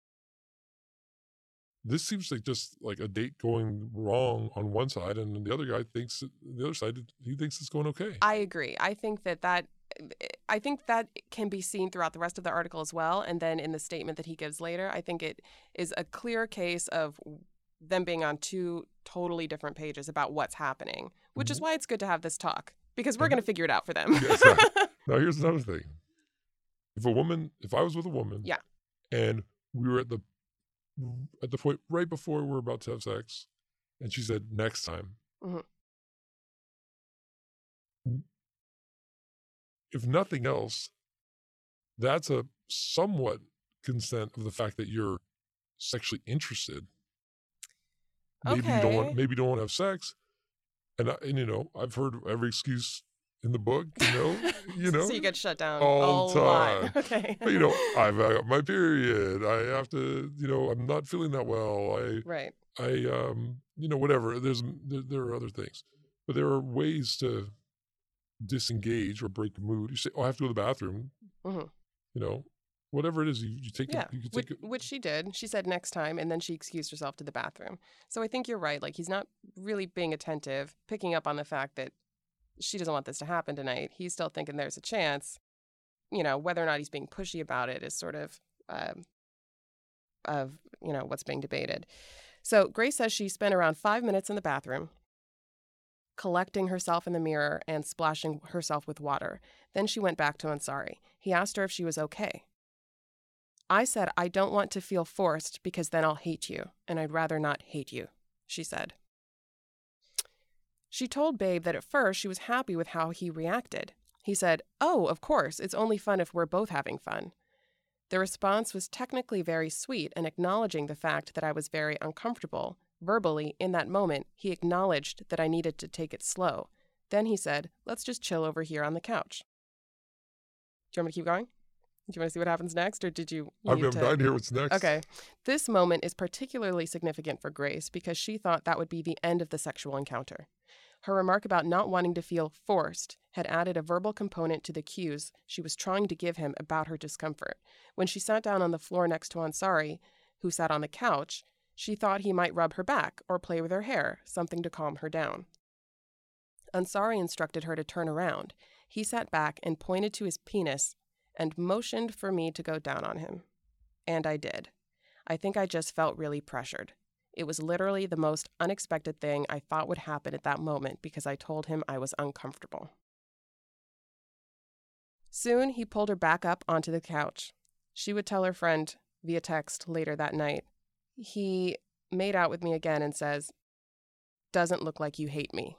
this seems like just like a date going wrong on one side, and the other guy thinks, the other side, he thinks it's going okay. I agree. I think that that I think that can be seen throughout the rest of the article as well. And then in the statement that he gives later, I think it is a clear case of them being on two totally different pages about what's happening, which is why it's good to have this talk, because we're going to figure it out for them. Yes, right. Now, here's another thing. If a woman, if I was with a woman, yeah, and we were at the at the point right before we were about to have sex, and she said, next time. Mm-hmm. If nothing else, that's a somewhat consent of the fact that you're sexually interested. Maybe okay. you don't want, maybe you don't want to have sex, and, I, and you know, I've heard every excuse in the book. You know, you know. So you get shut down all the time. Lot. Okay. But, you know, I've got my period. I have to, you know, I'm not feeling that well. I right. I um, you know, whatever. There's there, there are other things, but there are ways to disengage or break the mood. You say, "Oh, I have to go to the bathroom." Mm-hmm. You know, whatever it is, you, you take. Yeah, a, you can which, take a, which she did. She said next time, and then she excused herself to the bathroom. So I think you're right. Like, he's not really being attentive, picking up on the fact that she doesn't want this to happen tonight. He's still thinking there's a chance. You know, whether or not he's being pushy about it is sort of um, of you know what's being debated. So Grace says she spent around five minutes in the bathroom, collecting herself in the mirror and splashing herself with water. Then she went back to Ansari. He asked her if she was okay. I said, I don't want to feel forced because then I'll hate you, and I'd rather not hate you, she said. She told Babe that at first she was happy with how he reacted. He said, oh, of course, it's only fun if we're both having fun. The response was technically very sweet and acknowledging the fact that I was very uncomfortable. Verbally, in that moment, he acknowledged that I needed to take it slow. Then he said, let's just chill over here on the couch. Do you want me to keep going? Do you want to see what happens next, or did you I'm, need I'm to... dying to hear what's next. Okay. This moment is particularly significant for Grace because she thought that would be the end of the sexual encounter. Her remark about not wanting to feel forced had added a verbal component to the cues she was trying to give him about her discomfort. When she sat down on the floor next to Ansari, who sat on the couch, she thought he might rub her back or play with her hair, something to calm her down. Ansari instructed her to turn around. He sat back and pointed to his penis and motioned for me to go down on him. And I did. I think I just felt really pressured. It was literally the most unexpected thing I thought would happen at that moment because I told him I was uncomfortable. Soon, he pulled her back up onto the couch. She would tell her friend via text later that night. He made out with me again and says, doesn't look like you hate me.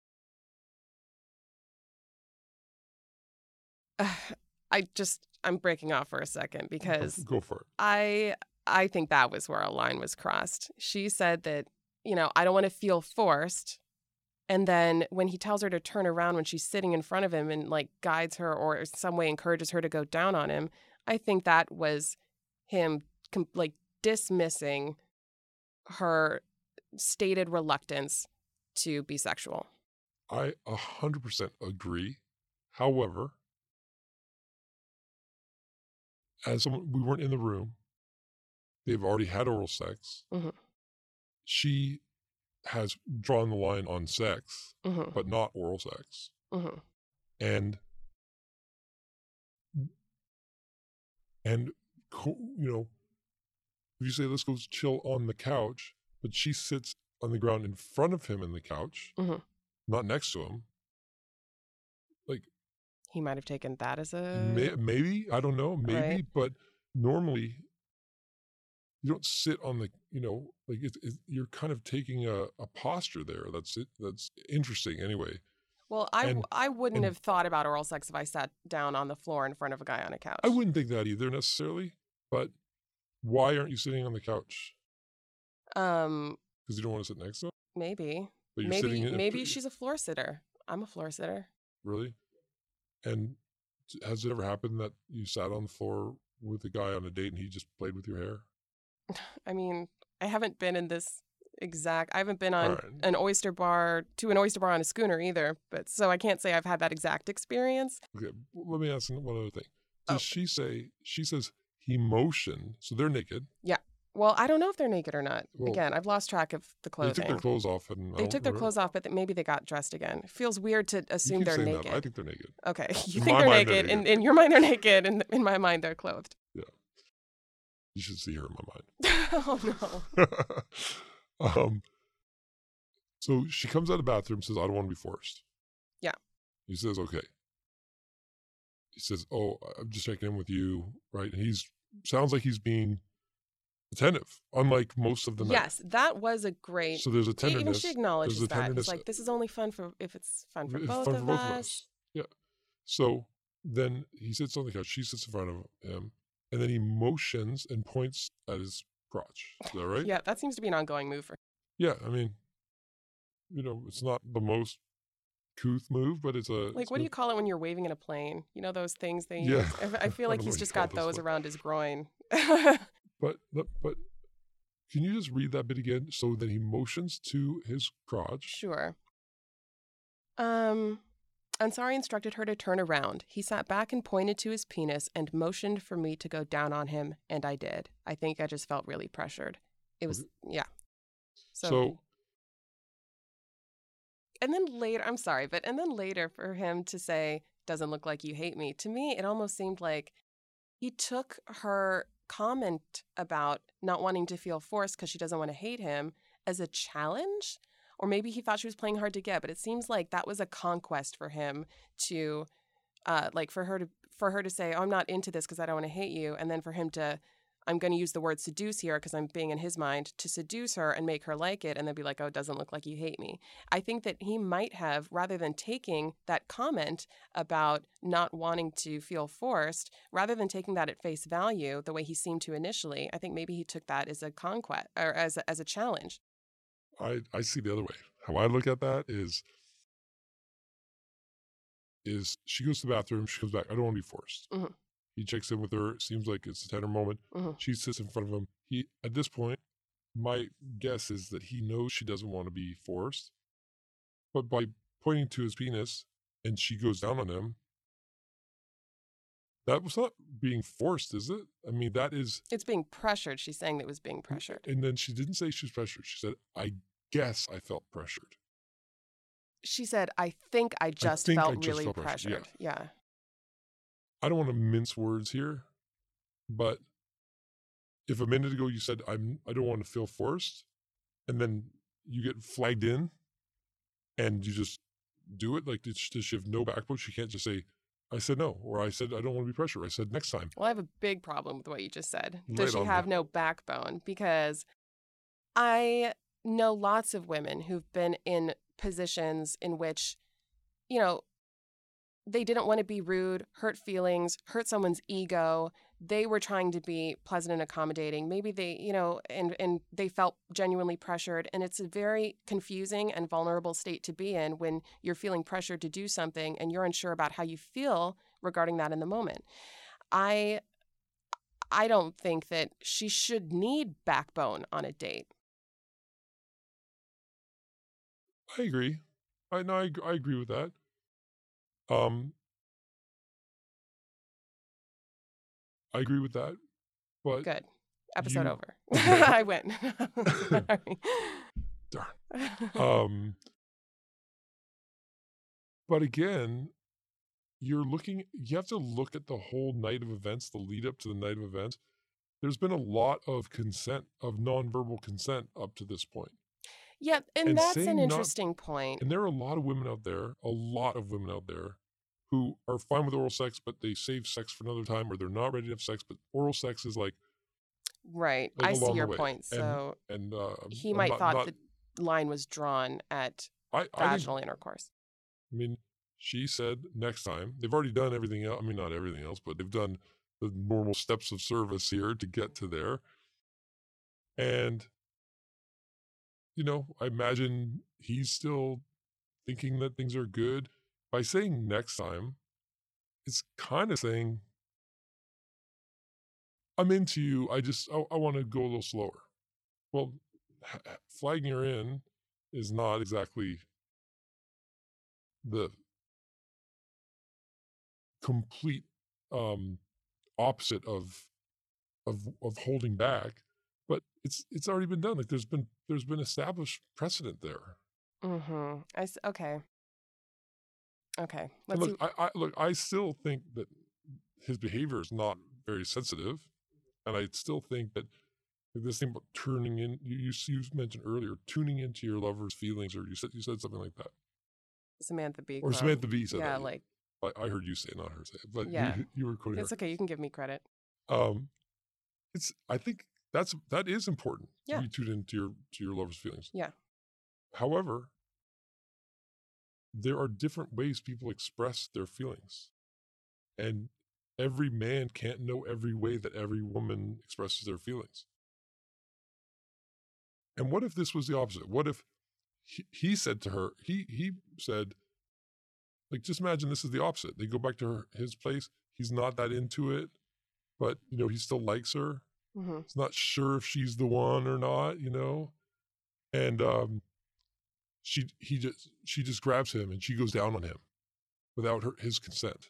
Uh, I just, I'm breaking off for a second because Go for it. I, I think that was where a line was crossed. She said that, you know, I don't want to feel forced. And then when he tells her to turn around when she's sitting in front of him and like guides her or in some way encourages her to go down on him, I think that was him com- like dismissing her stated reluctance to be sexual. I one hundred percent agree. However, as someone, we weren't in the room, they've already had oral sex. Mm-hmm. She has drawn the line on sex, mm-hmm. but not oral sex. Mm-hmm. And, and you know, if you say, let's go chill on the couch, but she sits on the ground in front of him in the couch, mm-hmm. not next to him. Like, he might have taken that as a... May, maybe, I don't know, maybe, right. But normally you don't sit on the, you know, like it, it, you're kind of taking a, a posture there. That's it. That's interesting anyway. Well, I, and, I wouldn't and, have thought about oral sex if I sat down on the floor in front of a guy on a couch. I wouldn't think that either necessarily, but why aren't you sitting on the couch? Um, Because you don't want to sit next to him? Maybe. But you're maybe sitting in maybe a, she's a floor sitter. I'm a floor sitter. Really? And has it ever happened that you sat on the floor with a guy on a date and he just played with your hair? I mean, I haven't been in this exact. I haven't been All on right. an oyster bar to an oyster bar on a schooner either, but so I can't say I've had that exact experience. Okay, let me ask one other thing. Oh. Does she say, she says he motioned, so they're naked. Yeah. Well, I don't know if they're naked or not. Well, Again, I've lost track of the They clothing. took their clothes off and They out, took their whatever. clothes off, but th- maybe they got dressed again. It feels weird to You assume keep they're saying naked. that. I think they're naked. Okay, you In think my they're mind, they're naked. In, naked. in your mind, they're naked. And in my mind, they're clothed. Yeah. You should see her in my mind. Oh, no. um, so she comes out of the bathroom, says, I don't want to be forced. Yeah. He says, okay. He says, oh, I'm just checking in with you, right? And he's, sounds like he's being attentive, unlike most of the night. Yes, that was a great... So there's a Even tenderness. she acknowledges there's a that. tenderness. It's like, this is only fun for if it's fun for It's both fun of for both us. of us. Yeah. So then he sits on the couch. She sits in front of him. And then he motions and points at his crotch. Is that right? Yeah, that seems to be an ongoing move for him. Yeah, I mean, you know, it's not the most couth move, but it's a... Like, it's what do a- you call it when you're waving in a plane? You know those things they Yeah. use? I I feel I like don't know he's what just you call got those those ones. around his groin. But, but, but can you just read that bit again? So then he motions to his crotch. Sure. Um, Ansari instructed her to turn around. He sat back and pointed to his penis and motioned for me to go down on him, and I did. I think I just felt really pressured. It was, Okay. yeah. So, So, and then later, I'm sorry, but and then later for him to say, doesn't look like you hate me, to me, it almost seemed like he took her comment about not wanting to feel forced because she doesn't want to hate him as a challenge. Or maybe he thought she was playing hard to get, but it seems like that was a conquest for him to, uh, like for her to for her to say, oh, I'm not into this because I don't want to hate you. And then for him to, I'm going to use the word seduce here because I'm being in his mind, to seduce her and make her like it and then be like, oh, it doesn't look like you hate me. I think that he might have, rather than taking that comment about not wanting to feel forced, rather than taking that at face value the way he seemed to initially, I think maybe he took that as a conquest or as a, as a challenge. I, I see the other way. How I look at that is, is she goes to the bathroom, she comes back, I don't want to be forced. Mhm. He checks in with her, seems like it's a tender moment. Mhm. She sits in front of him. He, at this point, my guess is that he knows she doesn't want to be forced. But by pointing to his penis and she goes down on him, that was not being forced, is it? I mean, that is... It's being pressured. She's saying that it was being pressured. And then she didn't say she was pressured. She said, I guess I felt pressured. She said, I think I just think I felt just really felt pressured, pressured. Yeah. I don't want to mince words here, but if a minute ago you said, I'm, I don't want to feel forced, and then you get flagged in and you just do it, like, does she have no backbone? She can't just say, I said no, or I said I don't want to be pressured. I said next time. Well, I have a big problem with what you just said. Lay Does it she on have me. no backbone? Because I know lots of women who've been in positions in which, you know, they didn't want to be rude, hurt feelings, hurt someone's ego. They were trying to be pleasant and accommodating. Maybe they, you know, and, and they felt genuinely pressured. And it's a very confusing and vulnerable state to be in when you're feeling pressured to do something and you're unsure about how you feel regarding that in the moment. I I don't think that she should need backbone on a date. I agree. I no, I, ag- I agree with that. Um, I agree with that, but Good. Episode you- over. I win. Sorry. darn. Um, but again, you're looking. You have to look at the whole night of events, the lead up to the night of events. There's been a lot of consent, of nonverbal consent up to this point. Yeah, and, And that's saying an not- interesting point. And there are a lot of women out there, a lot of women out there who are fine with oral sex, but they save sex for another time, or they're not ready to have sex, but oral sex is like, Right. like I see along the your way. point. And- So and uh, he I'm might not- thought not- the line was drawn at I, I think, vaginal intercourse. I mean, she said next time, they've already done everything else. I mean, not everything else, but they've done the normal steps of service here to get to there. And, you know, I imagine he's still thinking that things are good. By saying next time, it's kind of saying, I'm into you. I just, I, I want to go a little slower. Well, flagging her in is not exactly the complete um, opposite of of of holding back, but it's it's already been done. Like there's been there's been established precedent there. Mm-hmm. I s- okay. Okay. And Let's look, see. I, I look, I still think that his behavior is not very sensitive, and I still think that this thing about turning in, you you, you mentioned earlier, tuning into your lover's feelings, or you said you said something like that, Samantha Bee. or quote. Samantha Bee said Yeah, that. like, I, I heard you say it, not her say it, but yeah. you you were quoting her. It's okay. You can give me credit. Um, it's I think that's that is important to Yeah. be tuned into your to your lover's feelings. Yeah. However, there are different ways people express their feelings, and every man can't know every way that every woman expresses their feelings. And what if this was the opposite? What if he, he said to her, he he said, like, just imagine this is the opposite. They go back to her, his place. He's not that into it, but, you know, he still likes her. Mm-hmm. He's not sure if she's the one or not, you know? And um, she he just she just grabs him and she goes down on him without her his consent.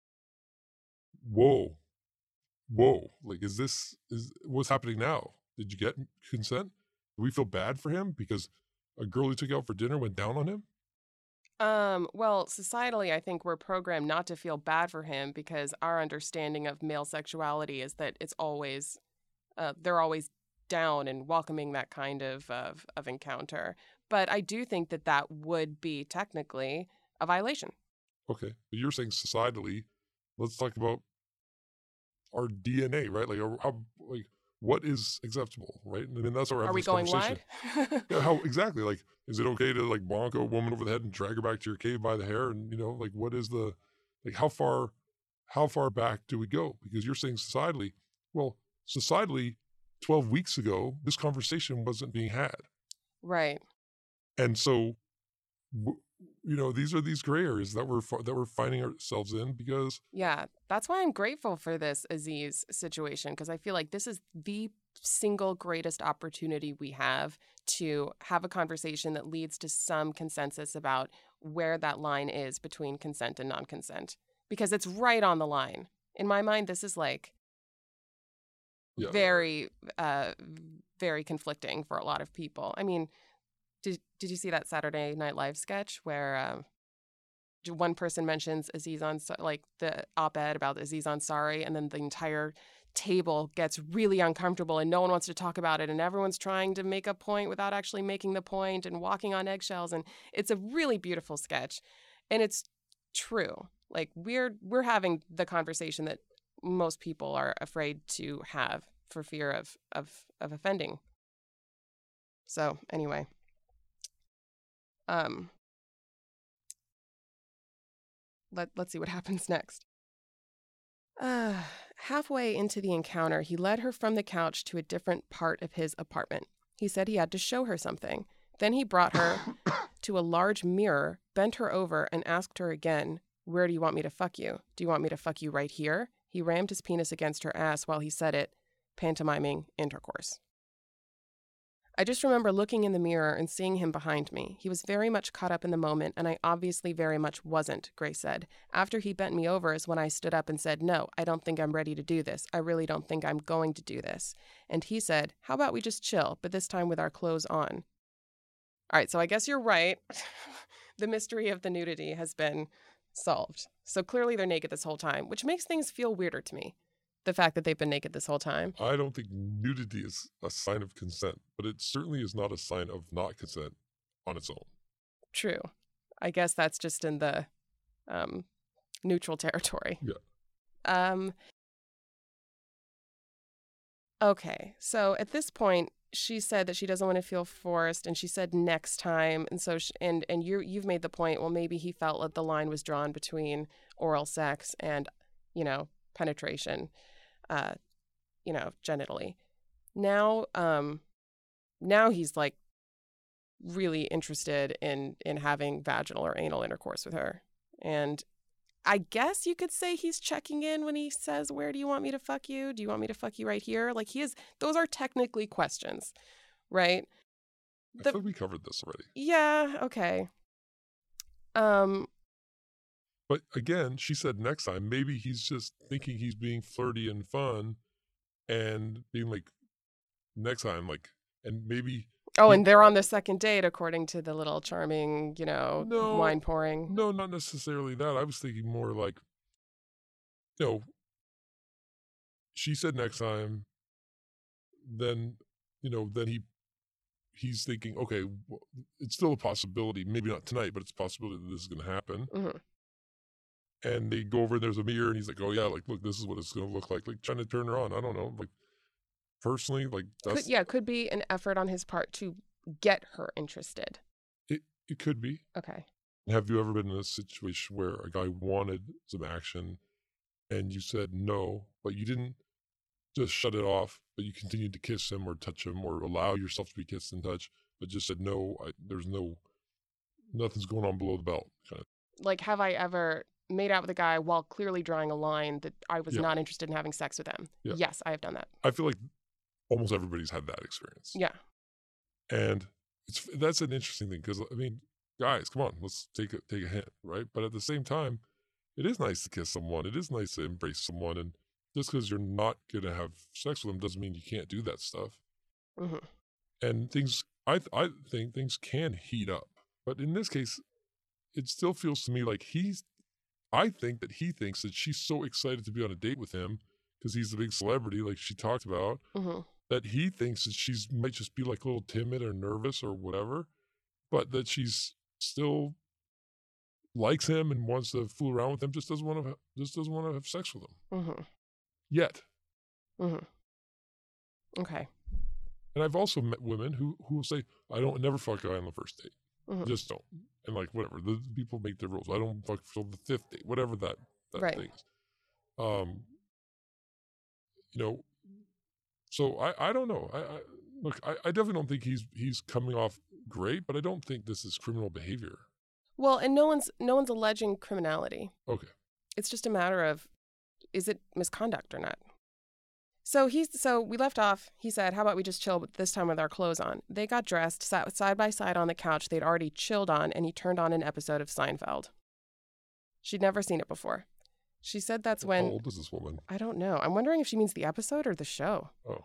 Whoa. Whoa. Like, is this, is what's happening now? Did you get consent? Do we feel bad for him because a girl he took out for dinner went down on him? Um, well, societally, I think we're programmed not to feel bad for him because our understanding of male sexuality is that it's always, uh, they're always down and welcoming that kind of, of of encounter. But I do think that that would be technically a violation. Okay, but you're saying societally, let's talk about our D N A, right? Like, how, like, what is acceptable, right? I mean, that's our Are we going wide? Yeah, how exactly? Like, is it okay to like bonk a woman over the head and drag her back to your cave by the hair? And you know, like, what is the, like, how far, how far back do we go? Because you're saying societally, well, societally, twelve weeks ago, this conversation wasn't being had, Right. and so, you know, these are these gray areas that we're that we're finding ourselves in because Yeah, that's why I'm grateful for this Aziz situation, because I feel like this is the single greatest opportunity we have to have a conversation that leads to some consensus about where that line is between consent and non-consent, because it's right on the line. In my mind, this is like yeah. very, uh, very conflicting for a lot of people. I mean, did did you see that Saturday Night Live sketch where um, one person mentions Aziz Ansari, like the op-ed about Aziz Ansari, and then the entire table gets really uncomfortable and no one wants to talk about it, and everyone's trying to make a point without actually making the point and walking on eggshells, and it's a really beautiful sketch, and it's true. Like we're we're having the conversation that most people are afraid to have for fear of of of offending. So anyway, um. Let, let's see what happens next. Uh, halfway into the encounter, he led her from the couch to a different part of his apartment. He said he had to show her something. Then he brought her to a large mirror, bent her over, and asked her again, "Where do you want me to fuck you? Do you want me to fuck you right here?" He rammed his penis against her ass while he said it, pantomiming intercourse. I just remember looking in the mirror and seeing him behind me. He was very much caught up in the moment, and I obviously very much wasn't, Grace said. After he bent me over is when I stood up and said, "No, I don't think I'm ready to do this. I really don't think I'm going to do this." And he said, "How about we just chill, but this time with our clothes on?" All right, so I guess you're right. The mystery of the nudity has been solved. So clearly they're naked this whole time, which makes things feel weirder to me. The fact that they've been naked this whole time. I don't think nudity is a sign of consent, but it certainly is not a sign of not consent on its own. True. I guess that's just in the um, neutral territory. Yeah. Um. Okay, so at this point, she said that she doesn't want to feel forced, and she said next time, and so she, and and you you've made the point. Well, maybe he felt that the line was drawn between oral sex and, you know, penetration, uh, you know, genitally. Now, um, now he's like really interested in in having vaginal or anal intercourse with her, and I guess you could say he's checking in when he says, "Where do you want me to fuck you? Do you want me to fuck you right here?" Like he is, those are technically questions, right? I The- thought we covered this already. Yeah, okay. Um, But again, she said next time, maybe he's just thinking he's being flirty and fun and being like, next time, like, and maybe. oh, he- and they're on their second date, according to the little charming, you know, No. wine pouring. No, not necessarily that. I was thinking more like, you know, she said next time, then, you know, then he, he's thinking, okay, well, it's still a possibility, maybe not tonight, but it's a possibility that this is going to happen. Mhm. And they go over and there's a mirror and he's like, oh yeah, like, look, this is what it's going to look like. Like trying to turn her on. I don't know. Like personally, like that's, Could, yeah, could be an effort on his part to get her interested. it, it could be. Okay. Have you ever been in a situation where a guy wanted some action and you said no, but you didn't just shut it off, but you continued to kiss him or touch him or allow yourself to be kissed and touched, but just said no, I, there's no, nothing's going on below the belt kind of. Like, have I ever made out with a guy while clearly drawing a line that I was Yeah. not interested in having sex with him? Yeah. Yes, I have done that. I feel like almost everybody's had that experience. Yeah. And it's that's an interesting thing because, I mean, guys, come on, let's take a, take a hint, right? But at the same time, it is nice to kiss someone. It is nice to embrace someone. And just because you're not going to have sex with them doesn't mean you can't do that stuff. hmm And things, I, th- I think things can heat up. But in this case, it still feels to me like he's, I think that he thinks that she's so excited to be on a date with him because he's the big celebrity, like she talked about, hmm that he thinks that she's might just be like a little timid or nervous or whatever, but that she's still likes him and wants to fool around with him, just doesn't want to just doesn't want to have sex with him hmm yet. hmm Okay. And I've also met women who who will say, "I don't never fuck a guy on the first date, hmm just don't." And like whatever, the people make their rules. I don't fuck till the fifth date, whatever that that Right. thing is. Um, you know, so I I don't know. I, I look, I, I definitely don't think he's he's coming off great, but I don't think this is criminal behavior. Well, and no one's no one's alleging criminality. Okay. It's just a matter of, is it misconduct or not? So he's so we left off. He said, "How about we just chill with this time with our clothes on?" They got dressed, sat side by side on the couch they'd already chilled on, and he turned on an episode of Seinfeld. She'd never seen it before. She said that's when How old is this woman? I don't know. I'm wondering if she means the episode or the show. Oh,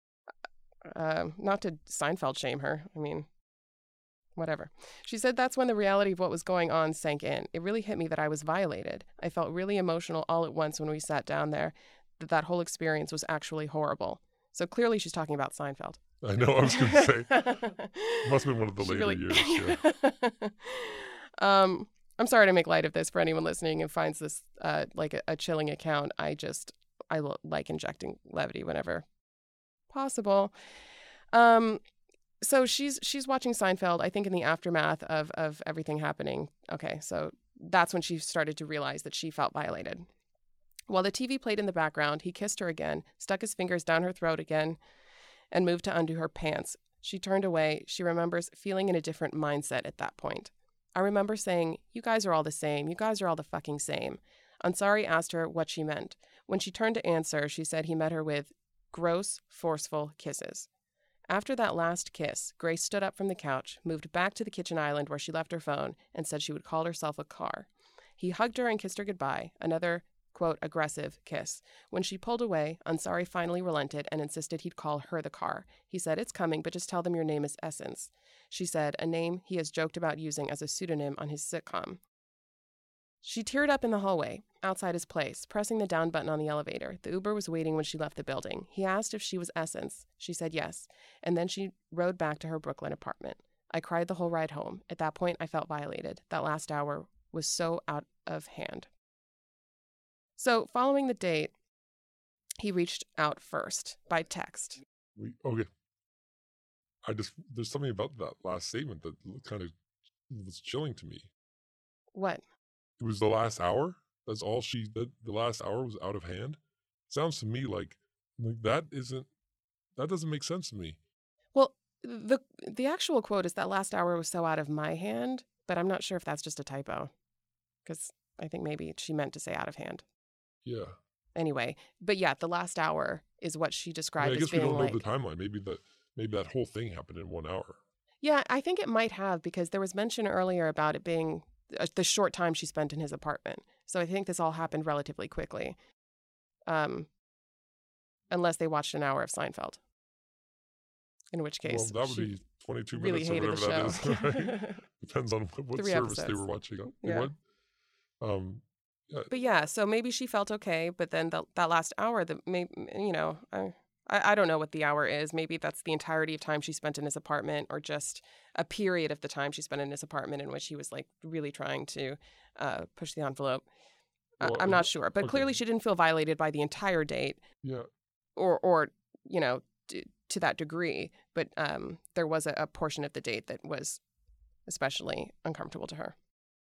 Uh, not to Seinfeld shame her. I mean, whatever. She said that's when the reality of what was going on sank in. It really hit me that I was violated. I felt really emotional all at once when we sat down there, that that whole experience was actually horrible. So clearly she's talking about Seinfeld. I know. I was going to say must have been one of the She later really- years. Yeah. um, I'm sorry to make light of this for anyone listening and finds this uh, like a, a chilling account. I just, I l- like injecting levity whenever possible. Um, so she's she's watching Seinfeld, I think in the aftermath of, of everything happening. Okay, so that's when she started to realize that she felt violated. While the T V played in the background, he kissed her again, stuck his fingers down her throat again, and moved to undo her pants. She turned away. She remembers feeling in a different mindset at that point. I remember saying, "You guys are all the same. You guys are all the fucking same." Ansari asked her what she meant. When she turned to answer, she said he met her with gross, forceful kisses. After that last kiss, Grace stood up from the couch, moved back to the kitchen island where she left her phone, and said she would call herself a car. He hugged her and kissed her goodbye, another, quote, aggressive kiss. When she pulled away, Ansari finally relented and insisted he'd call her the car. He said, "It's coming, but just tell them your name is Essence." She said, a name he has joked about using as a pseudonym on his sitcom. She teared up in the hallway, outside his place, pressing the down button on the elevator. The Uber was waiting when she left the building. He asked if she was Essence. She said yes, and then she rode back to her Brooklyn apartment. I cried the whole ride home. At that point, I felt violated. That last hour was so out of hand. So, following the date, he reached out first by text. We, okay. I just, there's something about that last statement that kind of was chilling to me. What? It was the last hour. That's all she did. The last hour was out of hand. Sounds to me like, like that isn't, that doesn't make sense to me. Well, the the actual quote is that last hour was so out of my hand, but I'm not sure if that's just a typo, because I think maybe she meant to say out of hand. Yeah. Anyway, but yeah, the last hour is what she I, described mean, I as guess we being don't know like. the timeline. Maybe that, maybe that whole thing happened in one hour. Yeah, I think it might have, because there was mention earlier about it being uh, the short time she spent in his apartment. So I think this all happened relatively quickly. Um, unless they watched an hour of Seinfeld. In which case, well, that would she be twenty-two really minutes or hated whatever the that show. is, right? Depends on what, what Three service they episodes. were watching. It Yeah. would. Um, yeah. But yeah, so maybe she felt okay, but then the, that last hour, the maybe you know, I, I I don't know what the hour is. Maybe that's the entirety of time she spent in his apartment, or just a period of the time she spent in his apartment in which he was like really trying to uh, push the envelope. Uh, Well, I'm not sure, but okay. clearly she didn't feel violated by the entire date. Yeah. Or or you know, to, to that degree. But um, there was a, a portion of the date that was especially uncomfortable to her.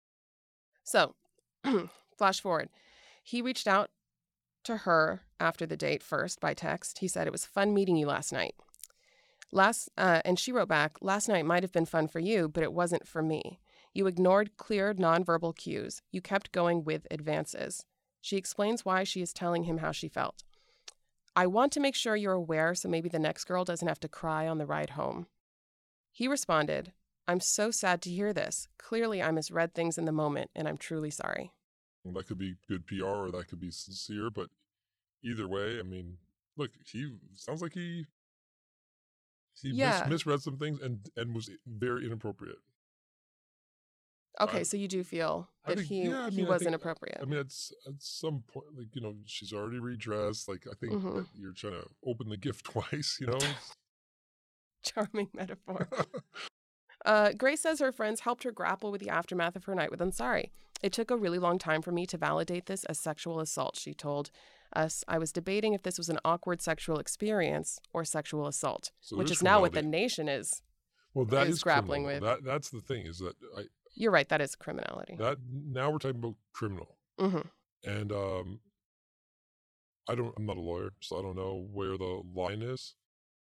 So, flash forward. He reached out to her after the date first by text. He said, "It was fun meeting you last night." Last, uh, and she wrote back, "Last night might have been fun for you, but it wasn't for me. You ignored clear nonverbal cues. You kept going with advances." She explains why she is telling him how she felt. "I want to make sure you're aware so maybe the next girl doesn't have to cry on the ride home." He responded, "I'm so sad to hear this. Clearly I misread things in the moment, and I'm truly sorry." Well, that could be good P R or that could be sincere, but either way, I mean, look, he sounds like he he Yeah. mis- misread some things and and was very inappropriate. Okay, I- so you do feel I that think- he yeah, I he mean, I was think- inappropriate. I mean, it's at some point, like, you know, she's already redressed. Like, I think Mhm. that you're trying to open the gift twice, you know? Charming metaphor. Uh, Grace says her friends helped her grapple with the aftermath of her night with Ansari. "It took a really long time for me to validate this as sexual assault," she told us. "I was debating if this was an awkward sexual experience or sexual assault," So which there's is now what the criminality. nation is. Well, that is is grappling criminal. with. That that's the thing is that I You're right, that is criminality. that now we're talking about criminal, hmm and um, I don't. I'm not a lawyer, so I don't know where the line is.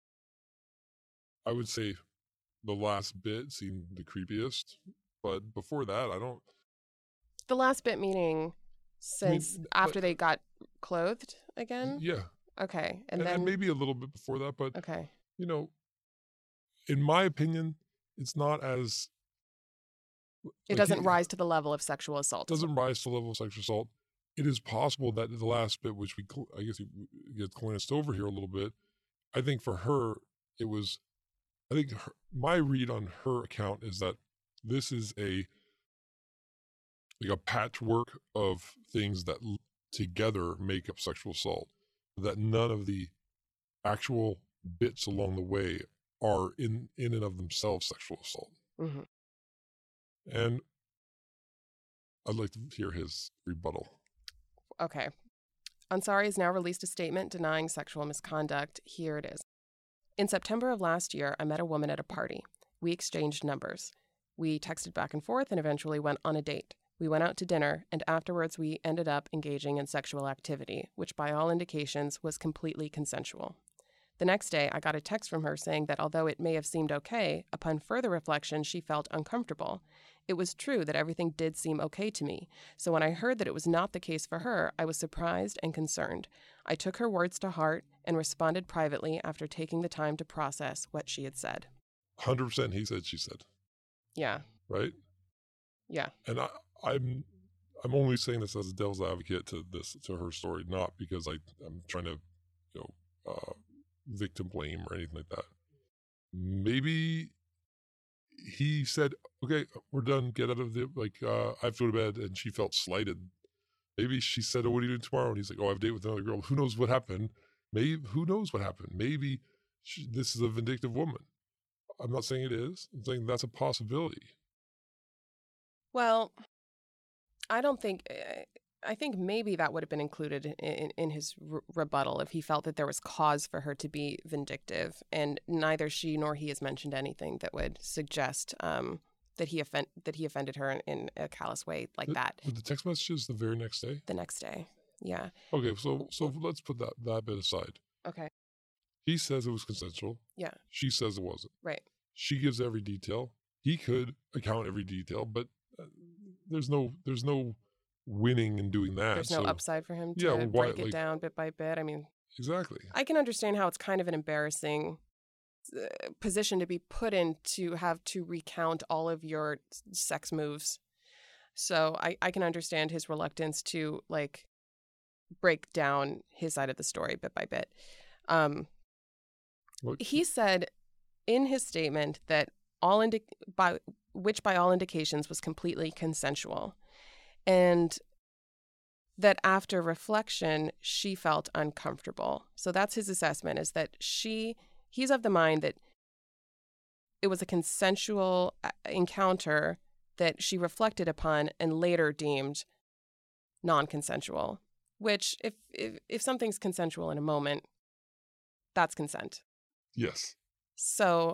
I would say the last bit seemed the creepiest, but before that, I don't. The last bit meaning since but- after they got clothed again? Yeah, Okay. And, and, then and maybe a little bit before that, but Okay. you know, in my opinion, it's not as It like, doesn't he- rise to the level of sexual assault. doesn't rise to the level of sexual assault. It is possible that the last bit, which we cl- I guess we get glanced over here a little bit, I think for her it was. I think her, my read on her account is that this is a like a patchwork of things that l- together make up sexual assault. That none of the actual bits along the way are in in and of themselves sexual assault. hmm And I'd like to hear his rebuttal. Okay. Ansari has now released a statement denying sexual misconduct. Here it is. "In September of last year, I met a woman at a party. We exchanged numbers. We texted back and forth and eventually went on a date. We went out to dinner, and afterwards we ended up engaging in sexual activity, which by all indications was completely consensual. The next day, I got a text from her saying that although it may have seemed okay, upon further reflection, she felt uncomfortable. It was true that everything did seem okay to me, so when I heard that it was not the case for her, I was surprised and concerned. I took her words to heart and responded privately after taking the time to process what she had said." one hundred percent he said, she said, Yeah, right? yeah. And I, I'm I'm only saying this as a devil's advocate to this to her story, not because I I'm trying to, you know, uh, victim blame or anything like that. Maybe he said, "Okay, we're done. Get out of the like. Uh, I have to go to bed," and she felt slighted. Maybe she said, "Oh, what are you doing tomorrow?" And he's like, "Oh, I have a date with another girl." Who knows what happened? Maybe who knows what happened? Maybe she, this is a vindictive woman. I'm not saying it is. I'm saying that's a possibility. Well, I don't think. eh, I think maybe that would have been included in, in, in his re- rebuttal if he felt that there was cause for her to be vindictive, and neither she nor he has mentioned anything that would suggest um, that he offend that he offended her in, in a callous way like Th- that. With the text messages the very next day. The next day, yeah. Okay, so so let's put that that bit aside. Okay, He says it was consensual. yeah, She says it wasn't. right. She gives every detail. He could account every detail, but uh, there's no there's no winning in doing that. There's no so- upside for him to Yeah, well, why- break it like- down bit by bit. I mean, Exactly. I can understand how it's kind of an embarrassing uh, position to be put in to have to recount all of your sex moves. So I, I can understand his reluctance to like break down his side of the story bit by bit. Um, he said in his statement that all indi- by which by all indications was completely consensual, and that after reflection she felt uncomfortable. So that's his assessment, is that she he's of the mind that it was a consensual encounter that she reflected upon and later deemed non-consensual, which if, if if something's consensual in a moment, that's consent. Yes. So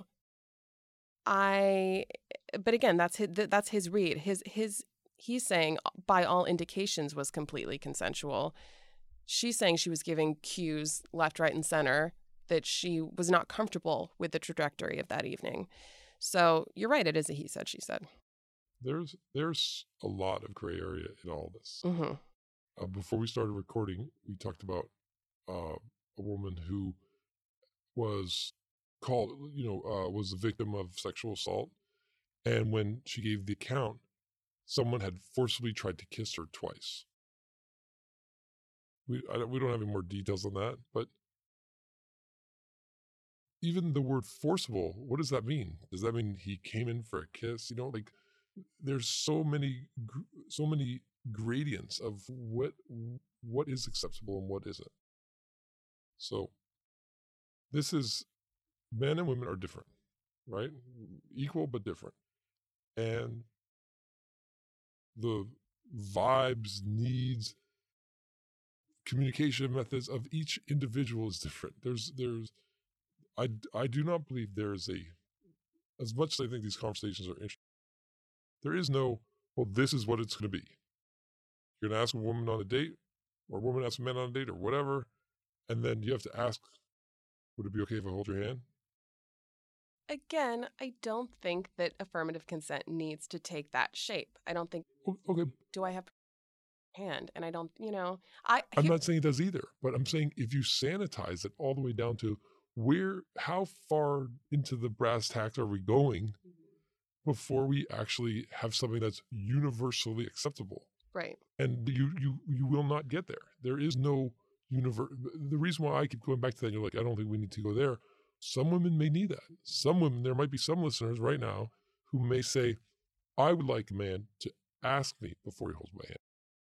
I, but again, that's his, that's his read. His, his, he's saying by all indications was completely consensual. She's saying she was giving cues left, right, and center that she was not comfortable with the trajectory of that evening. So you're right. It is a he said, she said. There's there's a lot of gray area in all this. Mm-hmm. Uh, before we started recording, we talked about uh, a woman who was called, you know, uh, was the victim of sexual assault. And when she gave the account, someone had forcibly tried to kiss her twice. We, I, we don't have any more details on that, but even the word forcible, what does that mean? Does that mean he came in for a kiss? You know, like there's so many, so many gradients of what, what is acceptable and what isn't. So this is, men and women are different, right? Equal, but different. And the vibes, needs, communication methods of each individual is different. There's, there's, I, I do not believe there is a, as much as I think these conversations are interesting, there is no, well, this is what it's going to be. You're going to ask a woman on a date, or a woman asks a man on a date, or whatever, and then you have to ask, would it be okay if I hold your hand? Again, I don't think that affirmative consent needs to take that shape. I don't think, okay. Do I have hand? And I don't, you know, I. I'm not saying it does either, but I'm saying if you sanitize it all the way down to where, how far into the brass tacks are we going before we actually have something that's universally acceptable? Right. And you, you, you will not get there. There is no universe. The reason why I keep going back to that, you're like, I don't think we need to go there. Some women may need that. Some women, there might be some listeners right now who may say, I would like a man to ask me before he holds my hand.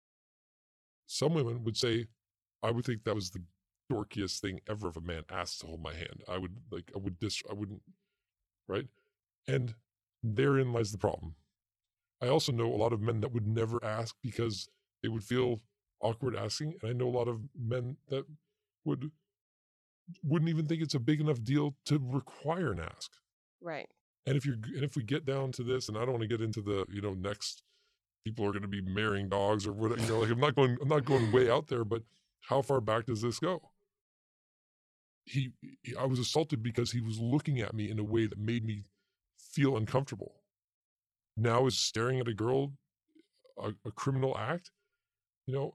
Some women would say, I would think that was the dorkiest thing ever if a man asked to hold my hand. I would like, I would dis, I wouldn't, right? And therein lies the problem. I also know a lot of men that would never ask because they would feel awkward asking. And I know a lot of men that would, wouldn't even think it's a big enough deal to require an ask. Right. And if you're, and if we get down to this, and I don't want to get into the, you know, next people are going to be marrying dogs or whatever, you know, like I'm not going, I'm not going way out there, but how far back does this go? He, he, I was assaulted because he was looking at me in a way that made me feel uncomfortable. Now is staring at a girl a, a criminal act? You know,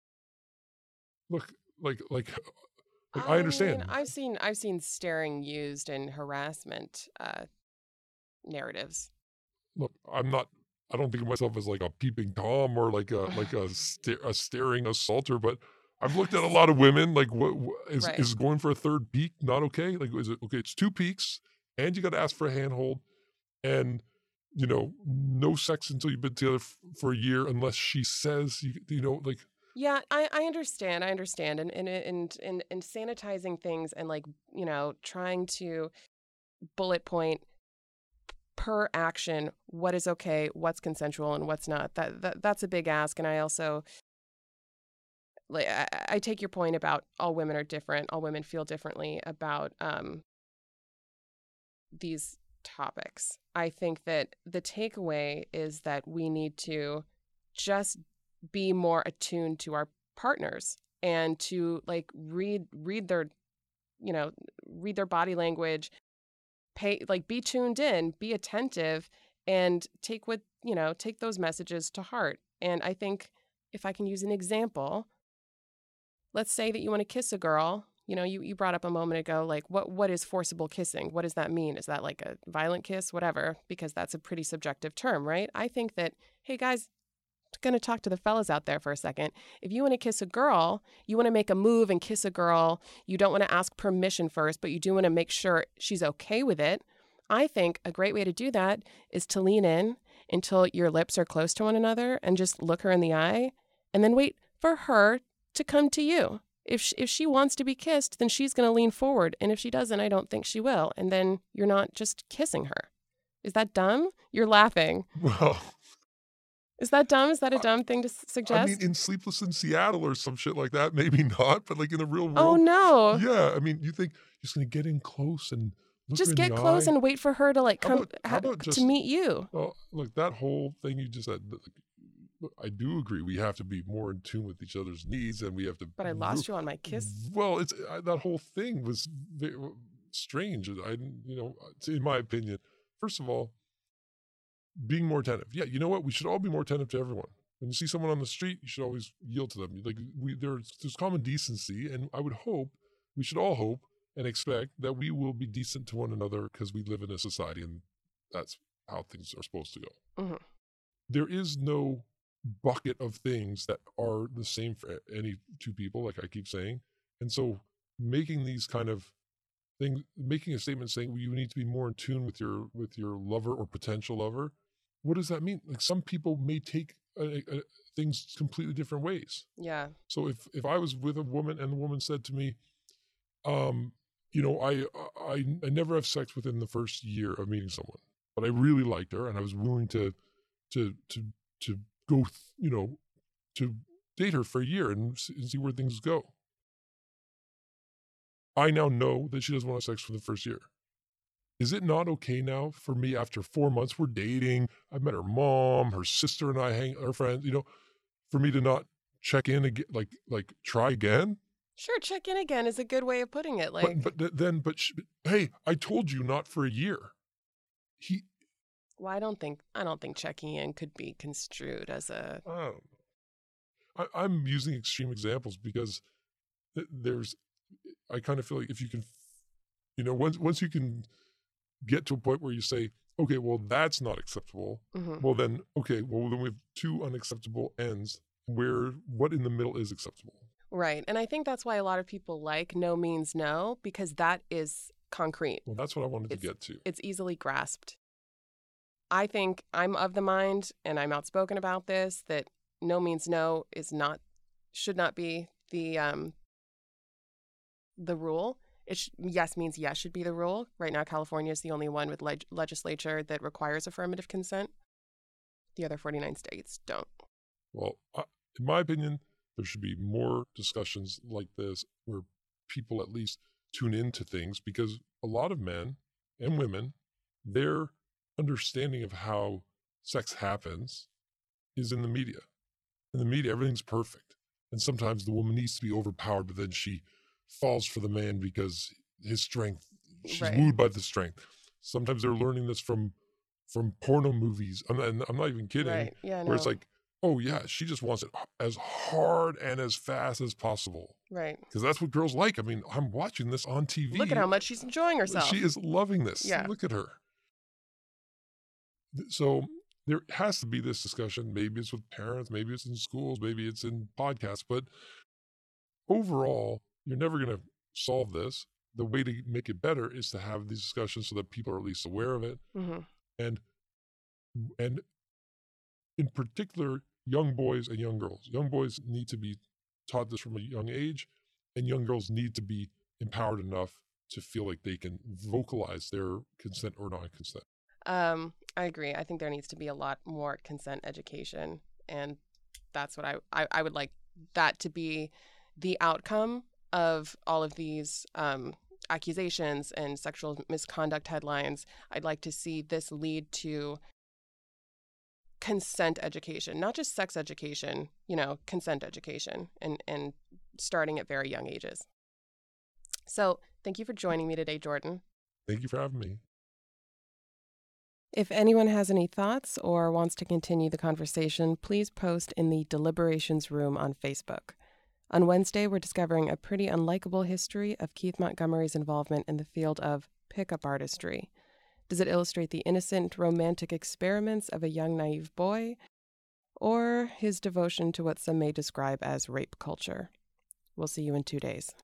look, like, like, like I, I understand. Mean, I've seen, I've seen staring used in harassment uh, narratives. Look, I'm not. I don't think of myself as like a peeping Tom or like a like a, sta- a staring assaulter, but I've looked at a lot of women. Like, what, what is right. is going for a third peek not okay? Like, is it okay? It's two peeks, and you got to ask for a handhold, and you know, no sex until you've been together f- for a year, unless she says you. You know, like. Yeah, I, I understand. I understand, and and and and and sanitizing things and like you know trying to bullet point per action what is okay, what's consensual, and what's not. That, that that's a big ask, and I also like I, I take your point about all women are different. All women feel differently about um, these topics. I think that the takeaway is that we need to just be more attuned to our partners and to like read read their you know read their body language, pay like be tuned in, be attentive, and take what you know take those messages to heart. And I think if I can use an example, let's say that you want to kiss a girl You know, you, you brought up a moment ago, like, what what is forcible kissing? What does that mean? Is that like a violent kiss? Whatever, because that's a pretty subjective term, right? I think that, hey, guys, going to talk to the fellas out there for a second. If you want to kiss a girl, you want to make a move and kiss a girl. You don't want to ask permission first, but you do want to make sure she's okay with it. I think a great way to do that is to lean in until your lips are close to one another and just look her in the eye and then wait for her to come to you. If she, if she wants to be kissed, then she's going to lean forward. And if she doesn't, I don't think she will. And then you're not just kissing her. Is that dumb? You're laughing. Well, is that dumb? Is that a dumb thing to suggest? I mean, in Sleepless in Seattle or some shit like that, maybe not, but like in the real world. Oh, no. Yeah, I mean, you think you're just going to get in close and look just her in get the close eye? And wait for her to like How come about- how about just- to meet you. Well, look, that whole thing you just said, look, I do agree. We have to be more in tune with each other's needs, and we have to. But I lost you on my kiss. Well, it's I, that whole thing was very strange. I, you know, in my opinion, first of all, being more attentive. Yeah, you know what? We should all be more attentive to everyone. When you see someone on the street, you should always yield to them. Like we, there's there's common decency, and I would hope we should all hope and expect that we will be decent to one another because we live in a society, and that's how things are supposed to go. Mm-hmm. There is no bucket of things that are the same for any two people, like I keep saying. And so making these kind of things, making a statement saying, well, you need to be more in tune with your with your lover or potential lover, what does that mean? Like some people may take a, a, things completely different ways. Yeah. So if if I was with a woman and the woman said to me, um, you know, I I I never have sex within the first year of meeting someone, but I really liked her and I was willing to to to to go, you know, to date her for a year and see, and see where things go. I now know that she doesn't want to have sex for the first year. Is it not okay now for me after four months, we're dating, I've met her mom, her sister and I hang, our friends, you know, for me to not check in again, like, like try again? Sure, check in again is a good way of putting it. Like, But, but then, but she, hey, I told you not for a year. He, well, I don't think I don't think checking in could be construed as a. I don't know. I, I'm using extreme examples because th- there's, I kind of feel like if you can, you know, once once you can get to a point where you say, okay, well, that's not acceptable. Mm-hmm. Well, then, okay, well, then we have two unacceptable ends where what in the middle is acceptable. Right. And I think that's why a lot of people like no means no, because that is concrete. Well, that's what I wanted it's, to get to. It's easily grasped. I think I'm of the mind, and I'm outspoken about this, that no means no is not, should not be the um, the rule. It sh- yes means yes should be the rule. Right now, California is the only one with leg- legislature that requires affirmative consent. The other forty-nine states don't. Well, I, in my opinion, there should be more discussions like this where people at least tune into things, because a lot of men and women, their understanding of how sex happens is in the media. In the media, everything's perfect. And sometimes the woman needs to be overpowered, but then she falls for the man because his strength, she's Right. wooed by the strength. Sometimes they're learning this from from porno movies. I'm, and I'm not even kidding. Right. Yeah, Where it's no. like, oh yeah, she just wants it as hard and as fast as possible. Right. Because that's what girls like. I mean, I'm watching this on T V. Look at how much she's enjoying herself. She is loving this. Yeah. Look at her. So there has to be this discussion. Maybe it's with parents, maybe it's in schools, maybe it's in podcasts. But overall, you're never going to solve this. The way to make it better is to have these discussions so that people are at least aware of it. Mm-hmm. And and in particular, young boys and young girls. Young boys need to be taught this from a young age, and young girls need to be empowered enough to feel like they can vocalize their consent or non-consent. Um, I agree. I think there needs to be a lot more consent education, and that's what I, I, I would like that to be the outcome of all of these um, accusations and sexual misconduct headlines. I'd like to see this lead to consent education, not just sex education, you know, consent education, and, and starting at very young ages. So thank you for joining me today, Jordan. Thank you for having me. If anyone has any thoughts or wants to continue the conversation, please post in the Deliberations Room on Facebook. On Wednesday, we're discovering a pretty unlikable history of Keith Montgomery's involvement in the field of pickup artistry. Does it illustrate the innocent, romantic experiments of a young, naive boy, or his devotion to what some may describe as rape culture? We'll see you in two days.